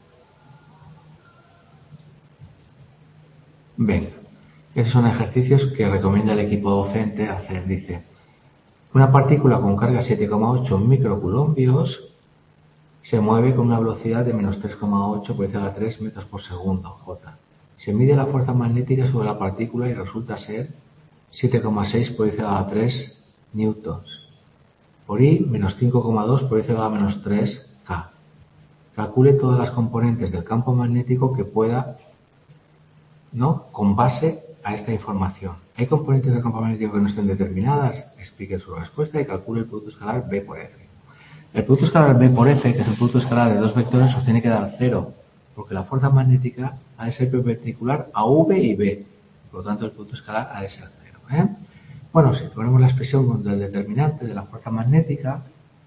Speaker 1: Venga, esos son ejercicios que recomienda el equipo docente hacer. Dice, una partícula con carga 7,8 microcoulombios se mueve con una velocidad de menos 3,8 por 10 a la 3 metros por segundo, J. Se mide la fuerza magnética sobre la partícula y resulta ser 7,6 por 10 a la 3 newtons. Por I, menos 5,2 por 10 a la menos 3 K. Calcule todas las componentes del campo magnético que pueda, ¿no?, con base a esta información. ¿Hay componentes del campo magnético que no estén determinadas? Explique su respuesta y calcule el producto escalar B por F. El producto escalar B por F, que es un producto escalar de dos vectores, os tiene que dar 0, porque la fuerza magnética ha de ser perpendicular a V y B. Por lo tanto, el producto escalar ha de ser 0. ¿eh? Bueno, si ponemos la expresión del determinante de la fuerza magnética,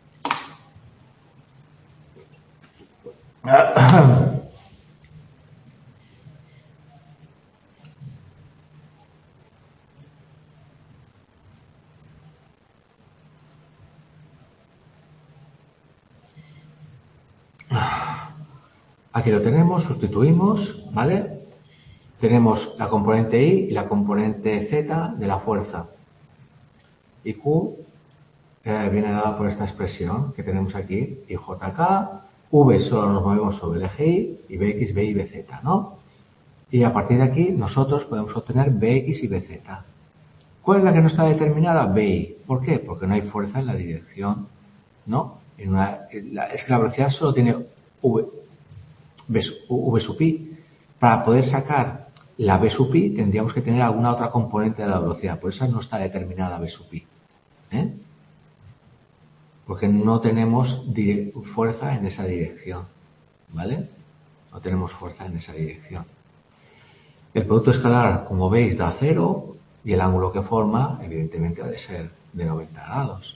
Speaker 1: aquí lo tenemos, sustituimos, ¿vale? Tenemos la componente I y la componente Z de la fuerza. Y Q viene dada por esta expresión que tenemos aquí, IJK, V solo nos movemos sobre el eje Y y BX, BY, BZ, ¿no? Y a partir de aquí nosotros podemos obtener BX y BZ. ¿Cuál es la que no está determinada? BY. ¿Por qué? Porque no hay fuerza en la dirección, ¿no? Es que la velocidad solo tiene V sub I. Para poder sacar la V sub I tendríamos que tener alguna otra componente de la velocidad. Por eso no está determinada V sub I. ¿eh? Porque no tenemos fuerza en esa dirección. ¿Vale? No tenemos fuerza en esa dirección. El producto escalar, como veis, da 0 y el ángulo que forma, evidentemente, ha de ser de 90 grados.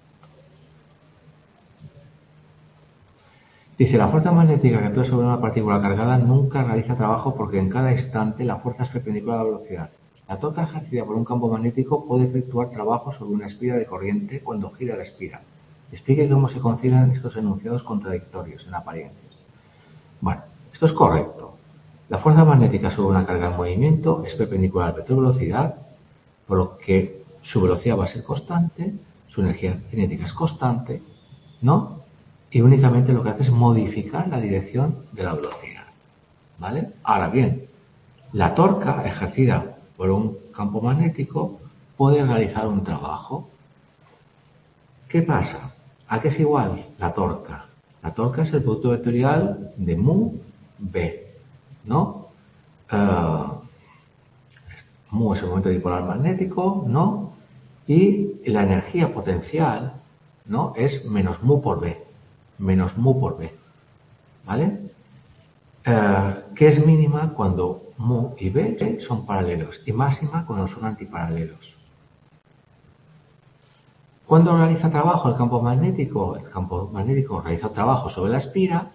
Speaker 1: Dice, la fuerza magnética que actúa sobre una partícula cargada nunca realiza trabajo porque en cada instante la fuerza es perpendicular a la velocidad. La torque ejercida por un campo magnético puede efectuar trabajo sobre una espira de corriente cuando gira la espira. Explique cómo se conciben estos enunciados contradictorios en apariencia. Bueno, esto es correcto. La fuerza magnética sobre una carga en movimiento es perpendicular al vector de velocidad, por lo que su velocidad va a ser constante, su energía cinética es constante, ¿no? Y únicamente lo que hace es modificar la dirección de la velocidad. ¿Vale? Ahora bien, la torca ejercida por un campo magnético puede realizar un trabajo. ¿Qué pasa? ¿A qué es igual la torca? La torca es el producto vectorial de mu B, ¿no? Mu es el momento dipolar magnético, ¿no? Y la energía potencial, ¿no?, es menos mu por B. Menos mu por B, ¿vale? Que es mínima cuando mu y B son paralelos y máxima cuando son antiparalelos. ¿Cuándo realiza trabajo el campo magnético? El campo magnético realiza trabajo sobre la espira,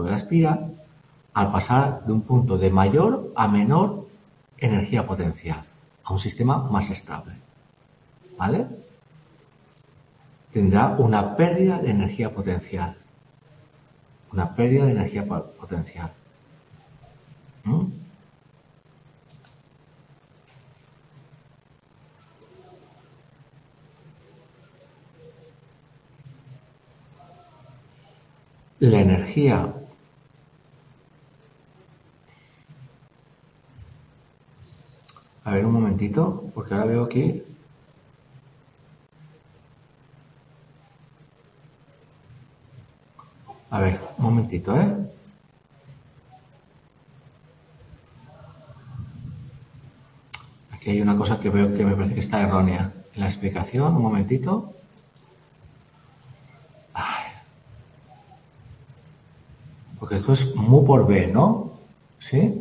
Speaker 1: al pasar de un punto de mayor a menor energía potencial, a un sistema más estable, ¿vale? Tendrá una pérdida de energía potencial. Una pérdida de energía potencial. La energía a ver un momentito, porque ahora veo aquí a ver, un momentito, aquí hay una cosa que veo que me parece que está errónea en la explicación, un momentito. Porque esto es mu por B, ¿no? ¿Sí?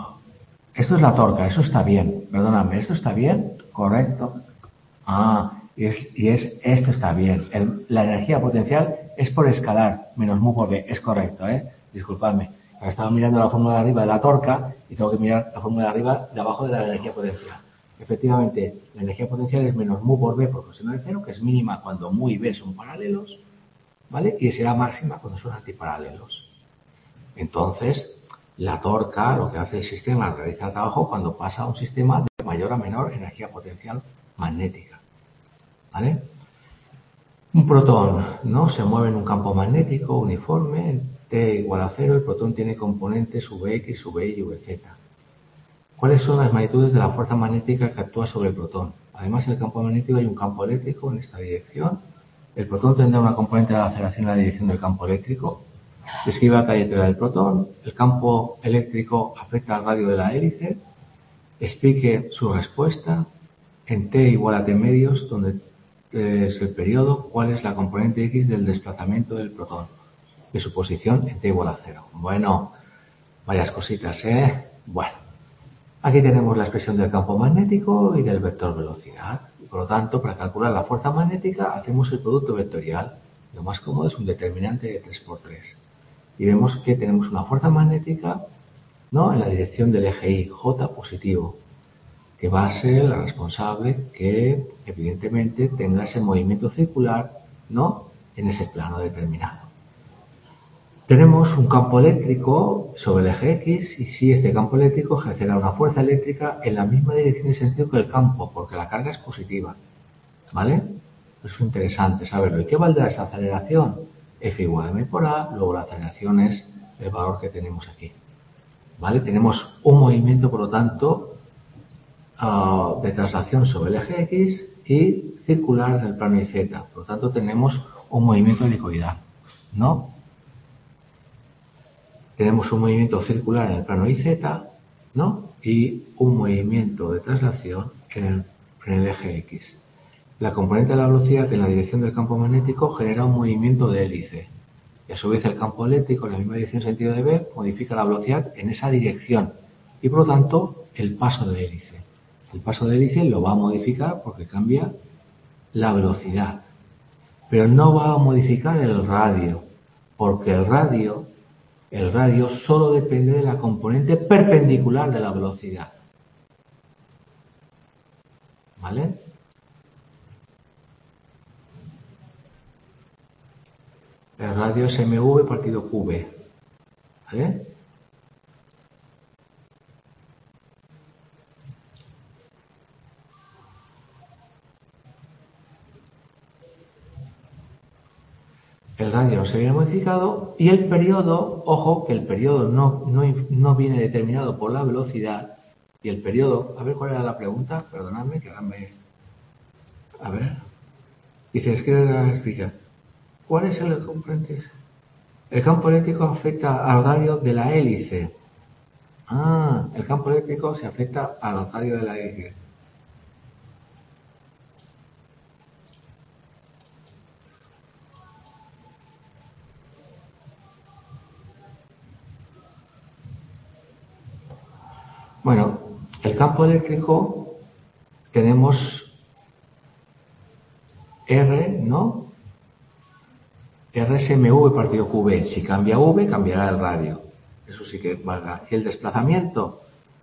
Speaker 1: Esto es la torca, eso está bien. Perdóname, ¿esto está bien? Correcto. Esto está bien. La energía potencial es por escalar, menos mu por b. Es correcto, Disculpadme. Ahora estaba mirando la fórmula de arriba de la torca y tengo que mirar la fórmula de arriba de abajo de la energía potencial. Efectivamente, la energía potencial es menos mu por b por coseno de cero, que es mínima cuando mu y b son paralelos, ¿vale? Y será máxima cuando son antiparalelos. Entonces, la torca, lo que hace el sistema, realiza el trabajo cuando pasa a un sistema de mayor a menor energía potencial magnética, ¿vale? Un protón, ¿no? Se mueve en un campo magnético uniforme, en T igual a 0, el protón tiene componentes Vx, Vy y Vz. ¿Cuáles son las magnitudes de la fuerza magnética que actúa sobre el protón? Además, en el campo magnético hay un campo eléctrico en esta dirección. El protón tendrá una componente de aceleración en la dirección del campo eléctrico. Describe la trayectoria del protón. El campo eléctrico afecta al radio de la hélice. Explique su respuesta. En T igual a T medios, donde es el periodo, cuál es la componente X del desplazamiento del protón, de su posición en T igual a 0. Bueno, varias cositas, Bueno, aquí tenemos la expresión del campo magnético y del vector velocidad. Y por lo tanto, para calcular la fuerza magnética, hacemos el producto vectorial. Lo más cómodo es un determinante de 3×3. Y vemos que tenemos una fuerza magnética, ¿no?, en la dirección del eje Y, J positivo, que va a ser la responsable que, evidentemente, tenga ese movimiento circular, ¿no?, en ese plano determinado. Tenemos un campo eléctrico sobre el eje X y si este campo eléctrico ejercerá una fuerza eléctrica en la misma dirección y sentido que el campo, porque la carga es positiva, ¿vale? Es interesante saberlo. ¿Y qué valdrá esa aceleración? F igual a m por a, luego la aceleración es el valor que tenemos aquí, ¿vale? Tenemos un movimiento, por lo tanto, de traslación sobre el eje X y circular en el plano YZ. Por lo tanto, tenemos un movimiento helicoidal, ¿no? Tenemos un movimiento circular en el plano YZ, ¿no? Y un movimiento de traslación en el eje X. La componente de la velocidad en la dirección del campo magnético genera un movimiento de hélice. Y a su vez el campo eléctrico en la misma dirección sentido de B modifica la velocidad en esa dirección. Y por lo tanto, el paso de hélice. El paso de hélice lo va a modificar porque cambia la velocidad. Pero no va a modificar el radio, porque el radio solo depende de la componente perpendicular de la velocidad. ¿Vale? El radio es mv partido qv. ¿Vale? El radio no se viene modificado y el periodo, ojo, que el periodo no viene determinado por la velocidad y el periodo, a ver cuál era la pregunta, perdonadme que ahora me... A ver, dice, es que explica, ¿cuál es el componente? El campo eléctrico afecta al radio de la hélice. Ah, el campo eléctrico se afecta al radio de la hélice. Bueno, el campo eléctrico tenemos R, ¿no? R es mv partido qv. Si cambia v, cambiará el radio. Eso sí que valga. Y el desplazamiento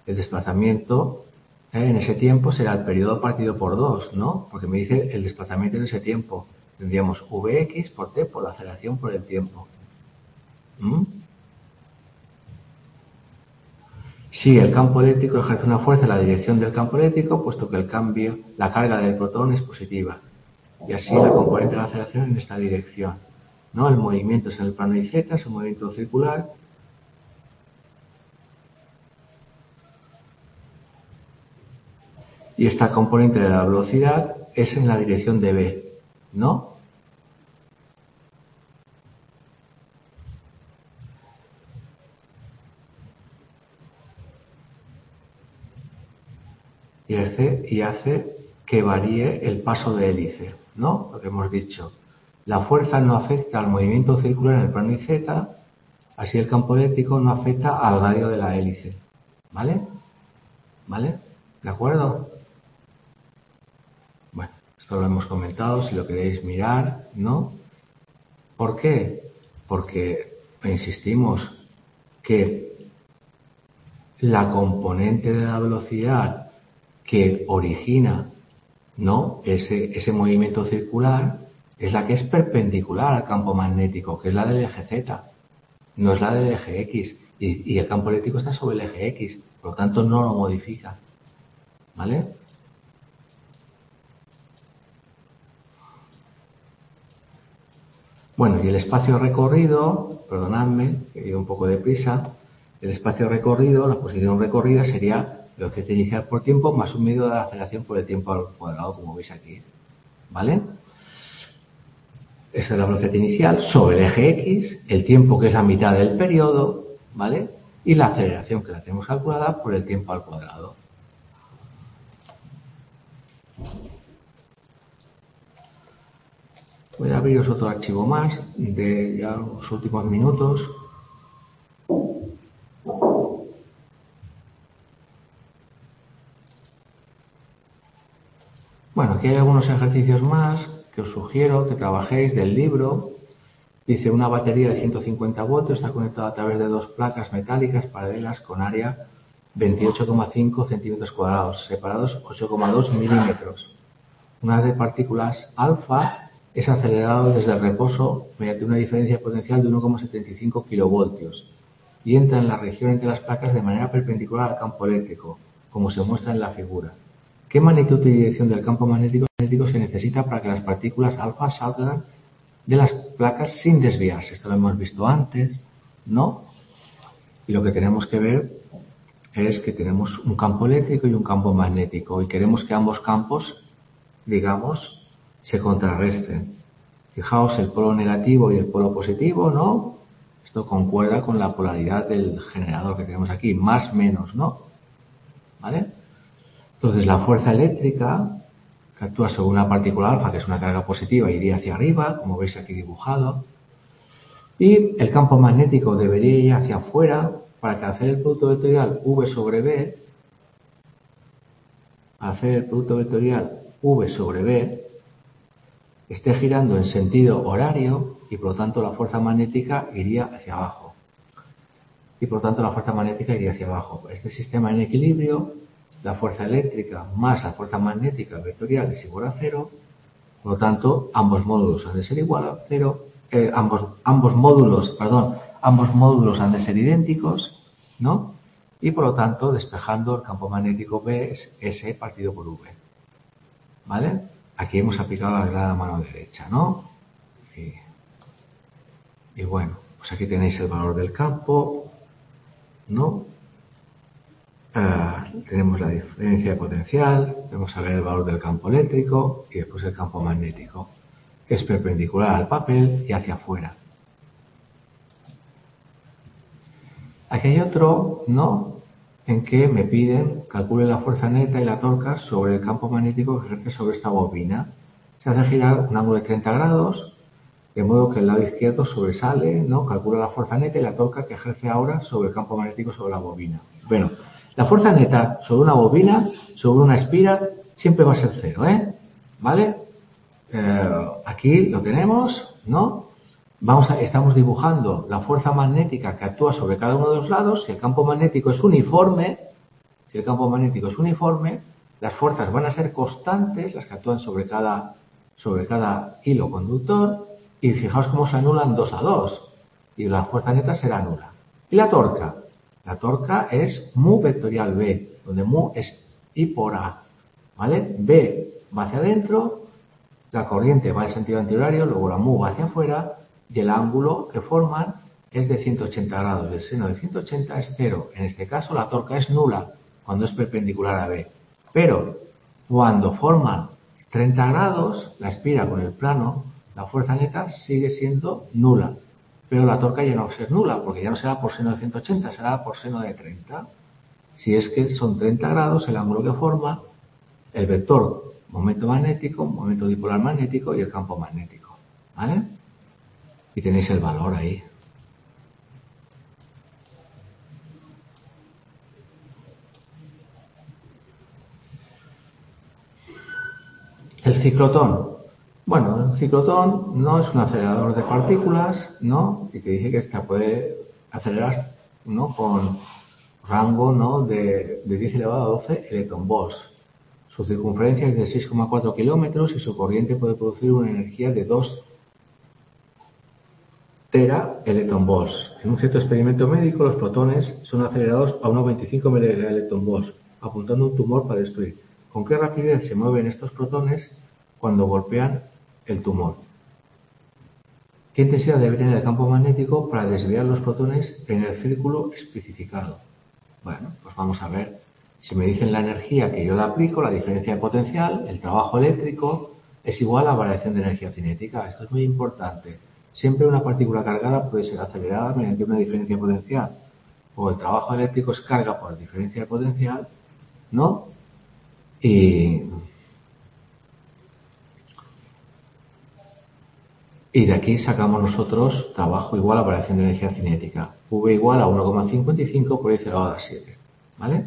Speaker 1: en ese tiempo será el periodo partido por 2, ¿no? Porque me dice el desplazamiento en ese tiempo. Tendríamos Vx por t por la aceleración por el tiempo. Si el campo eléctrico ejerce una fuerza en la dirección del campo eléctrico, puesto que la carga del protón es positiva. Y así la componente de la aceleración en esta dirección, ¿no? El movimiento es en el plano YZ, es un movimiento circular. Y esta componente de la velocidad es en la dirección de B, ¿no? Y hace que varíe el paso de hélice, ¿no? Lo que hemos dicho. La fuerza no afecta al movimiento circular en el plano YZ, así el campo eléctrico no afecta al radio de la hélice. ¿Vale? ¿Vale? ¿De acuerdo? Bueno, esto Esto lo hemos comentado, si lo queréis mirar, ¿no? ¿Por qué? Porque insistimos que la componente de la velocidad que origina, ¿no?, ese movimiento circular es la que es perpendicular al campo magnético, que es la del eje Z, no es la del eje X. Y el campo eléctrico está sobre el eje X, por lo tanto no lo modifica. ¿Vale? Bueno, y el espacio recorrido, perdonadme, que he ido un poco deprisa, el espacio recorrido, la posición recorrida sería velocidad inicial por tiempo más un medio de la aceleración por el tiempo al cuadrado, como veis aquí. ¿Vale? Esa es la velocidad inicial sobre el eje X, el tiempo que es la mitad del periodo, ¿vale? Y la aceleración que la tenemos calculada por el tiempo al cuadrado. Voy a abriros otro archivo más de ya los últimos minutos. Bueno, aquí hay algunos ejercicios más que os sugiero que trabajéis del libro. Dice, una batería de 150 voltios está conectada a través de dos placas metálicas paralelas con área 28,5 centímetros cuadrados, separados 8,2 milímetros. Una haz de partículas alfa es acelerado desde el reposo mediante una diferencia potencial de 1,75 kilovoltios y entra en la región entre las placas de manera perpendicular al campo eléctrico, como se muestra en la figura. ¿Qué magnitud y dirección del campo magnético se necesita para que las partículas alfa salgan de las placas sin desviarse? Esto lo hemos visto antes, ¿no? Y lo que tenemos que ver es que tenemos un campo eléctrico y un campo magnético y queremos que ambos campos, digamos, se contrarresten. Fijaos el polo negativo y el polo positivo, ¿no? Esto concuerda con la polaridad del generador que tenemos aquí, más menos, ¿no? ¿Vale? Entonces la fuerza eléctrica que actúa sobre una partícula alfa, que es una carga positiva, iría hacia arriba, como veis aquí dibujado. Y el campo magnético debería ir hacia afuera para que al hacer el producto vectorial V sobre B, esté girando en sentido horario y por lo tanto la fuerza magnética iría hacia abajo. Este sistema en equilibrio, la fuerza eléctrica más la fuerza magnética vectorial es igual a cero, por lo tanto ambos módulos han de ser igual a cero, ambos módulos han de ser idénticos, ¿no? Y por lo tanto, despejando el campo magnético B es S partido por V. ¿Vale? Aquí hemos aplicado la regla de la mano derecha, ¿no? Y bueno, pues aquí tenéis el valor del campo, ¿no? Tenemos la diferencia de potencial, vamos a ver el valor del campo eléctrico y después el campo magnético. Es perpendicular al papel y hacia afuera. Aquí hay otro, ¿no?, en que me piden calcule la fuerza neta y la torca sobre el campo magnético que ejerce sobre esta bobina. Se hace girar un ángulo de 30 grados, de modo que el lado izquierdo sobresale, ¿no? Calcula la fuerza neta y la torca que ejerce ahora sobre el campo magnético sobre la bobina. Bueno, la fuerza neta sobre una bobina, sobre una espira, siempre va a ser cero, ¿eh? ¿Vale? Aquí lo tenemos, ¿no? Estamos dibujando la fuerza magnética que actúa sobre cada uno de los lados. Si el campo magnético es uniforme, las fuerzas van a ser constantes, las que actúan sobre cada hilo conductor, y fijaos cómo se anulan 2 a 2, y la fuerza neta será nula. ¿Y la torca? La torca es mu vectorial B, donde mu es I por A, ¿vale? B va hacia adentro, la corriente va en sentido antihorario, luego la mu va hacia afuera, y el ángulo que forman es de 180 grados. El seno de 180 es 0. En este caso la torca es nula cuando es perpendicular a B. Pero cuando forman 30 grados, la espira con el plano, la fuerza neta sigue siendo nula. Pero la torca ya no va a ser nula, porque ya no será por seno de 180, será por seno de 30. Si es que son 30 grados el ángulo que forma el vector momento magnético, momento dipolar magnético y el campo magnético. ¿Vale? Y tenéis el valor ahí. El ciclotón. Bueno, el ciclotón no es un acelerador de partículas, ¿no? Y que dice que esta puede acelerar, ¿no? Con rango, ¿no? de 10 elevado a 12 electronvolts. Su circunferencia es de 6,4 kilómetros y su corriente puede producir una energía de 2 tera electronvolts. En un cierto experimento médico, los protones son acelerados a unos 25 megaelectronvolts, apuntando un tumor para destruir. ¿Con qué rapidez se mueven estos protones cuando golpean el tumor? ¿Qué intensidad debe tener el campo magnético para desviar los protones en el círculo especificado? Bueno, pues vamos a ver. Si me dicen la energía que yo le aplico, la diferencia de potencial, el trabajo eléctrico, es igual a la variación de energía cinética. Esto es muy importante. Siempre una partícula cargada puede ser acelerada mediante una diferencia de potencial. O el trabajo eléctrico es carga por diferencia de potencial, ¿no? Y de aquí sacamos nosotros trabajo igual a variación de energía cinética. V igual a 1,55 por 10 elevado a 7. ¿Vale?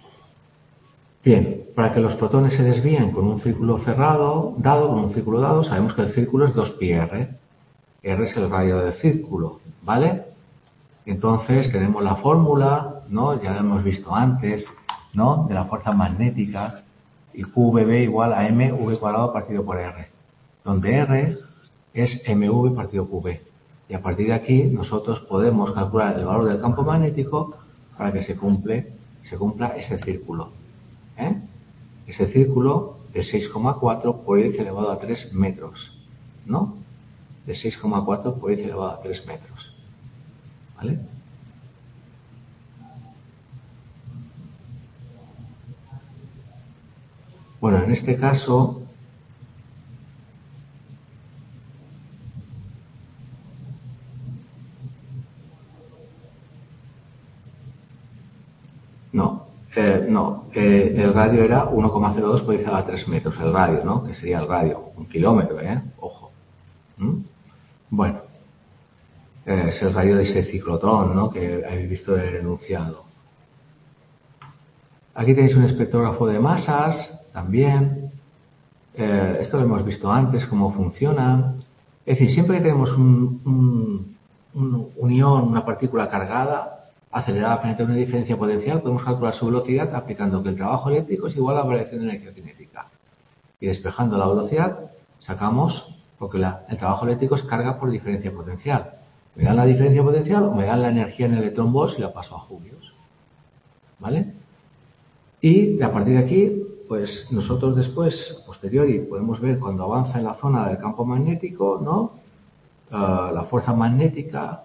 Speaker 1: Bien, para que los protones se desvíen con un círculo cerrado, con un círculo dado, sabemos que el círculo es 2πr. R es el radio del círculo, ¿vale? Entonces tenemos la fórmula, ¿no? Ya la hemos visto antes, ¿no? De la fuerza magnética, y QVB igual a mv cuadrado partido por R, donde R es mv partido qv. Y a partir de aquí nosotros podemos calcular el valor del campo magnético para que se cumpla ese círculo. Ese círculo de 6,4 por 10 elevado a 3 metros, ¿no? De 6,4 por 10 elevado a 3 metros. ¿Vale? Bueno, en este caso, el radio era 1,02 por 10 elevado a 3 metros, el radio, ¿no? Que sería el radio, 1 kilómetro, ojo. Bueno, es el radio de ese ciclotón, ¿no? Que habéis visto en el enunciado. Aquí tenéis un espectrógrafo de masas, también. Esto lo hemos visto antes, cómo funciona. Es decir, siempre que tenemos un ion, una partícula cargada, acelerada mediante una diferencia potencial, podemos calcular su velocidad aplicando que el trabajo eléctrico es igual a la variación de energía cinética. Y despejando la velocidad, sacamos, porque el trabajo eléctrico es carga por diferencia potencial. Me dan la diferencia potencial o me dan la energía en electronvolts y la paso a julios. ¿Vale? Y a partir de aquí, pues nosotros después, posteriori, podemos ver cuando avanza en la zona del campo magnético, ¿no? La fuerza magnética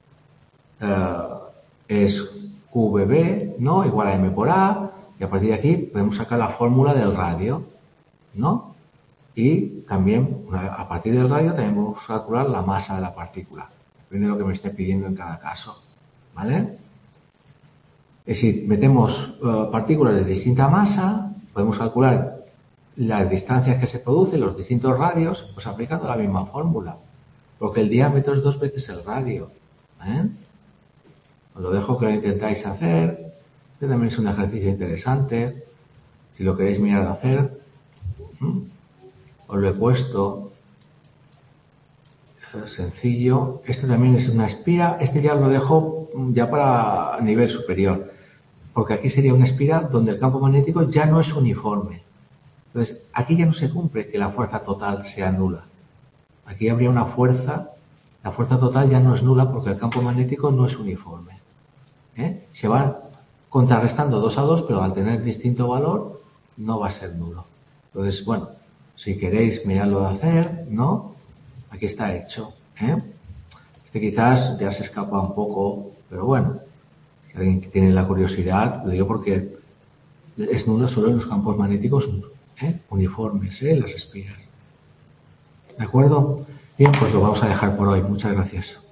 Speaker 1: es QVB, ¿no? Igual a M por A, y a partir de aquí podemos sacar la fórmula del radio, ¿no? Y también, a partir del radio, también podemos calcular la masa de la partícula, depende de lo que me esté pidiendo en cada caso, ¿vale? Es decir, metemos partículas de distinta masa, podemos calcular las distancias que se producen, los distintos radios, pues aplicando la misma fórmula, porque el diámetro es 2 veces el radio, Os lo dejo que lo intentáis hacer. Este también es un ejercicio interesante. Si lo queréis mirar a hacer, os lo he puesto. Es sencillo. Este también es una espira. Este ya lo dejo ya para nivel superior. Porque aquí sería una espira donde el campo magnético ya no es uniforme. Entonces, aquí ya no se cumple que la fuerza total sea nula. Aquí habría una fuerza. La fuerza total ya no es nula porque el campo magnético no es uniforme. Se van contrarrestando 2 a 2, pero al tener distinto valor no va a ser nulo. Entonces, bueno, si queréis mirarlo de hacer, ¿no? Aquí está hecho. Este quizás ya se escapa un poco, pero bueno, si alguien tiene la curiosidad, lo digo porque es nulo solo en los campos magnéticos uniformes, las espiras. ¿De acuerdo? Bien, pues lo vamos a dejar por hoy. Muchas gracias.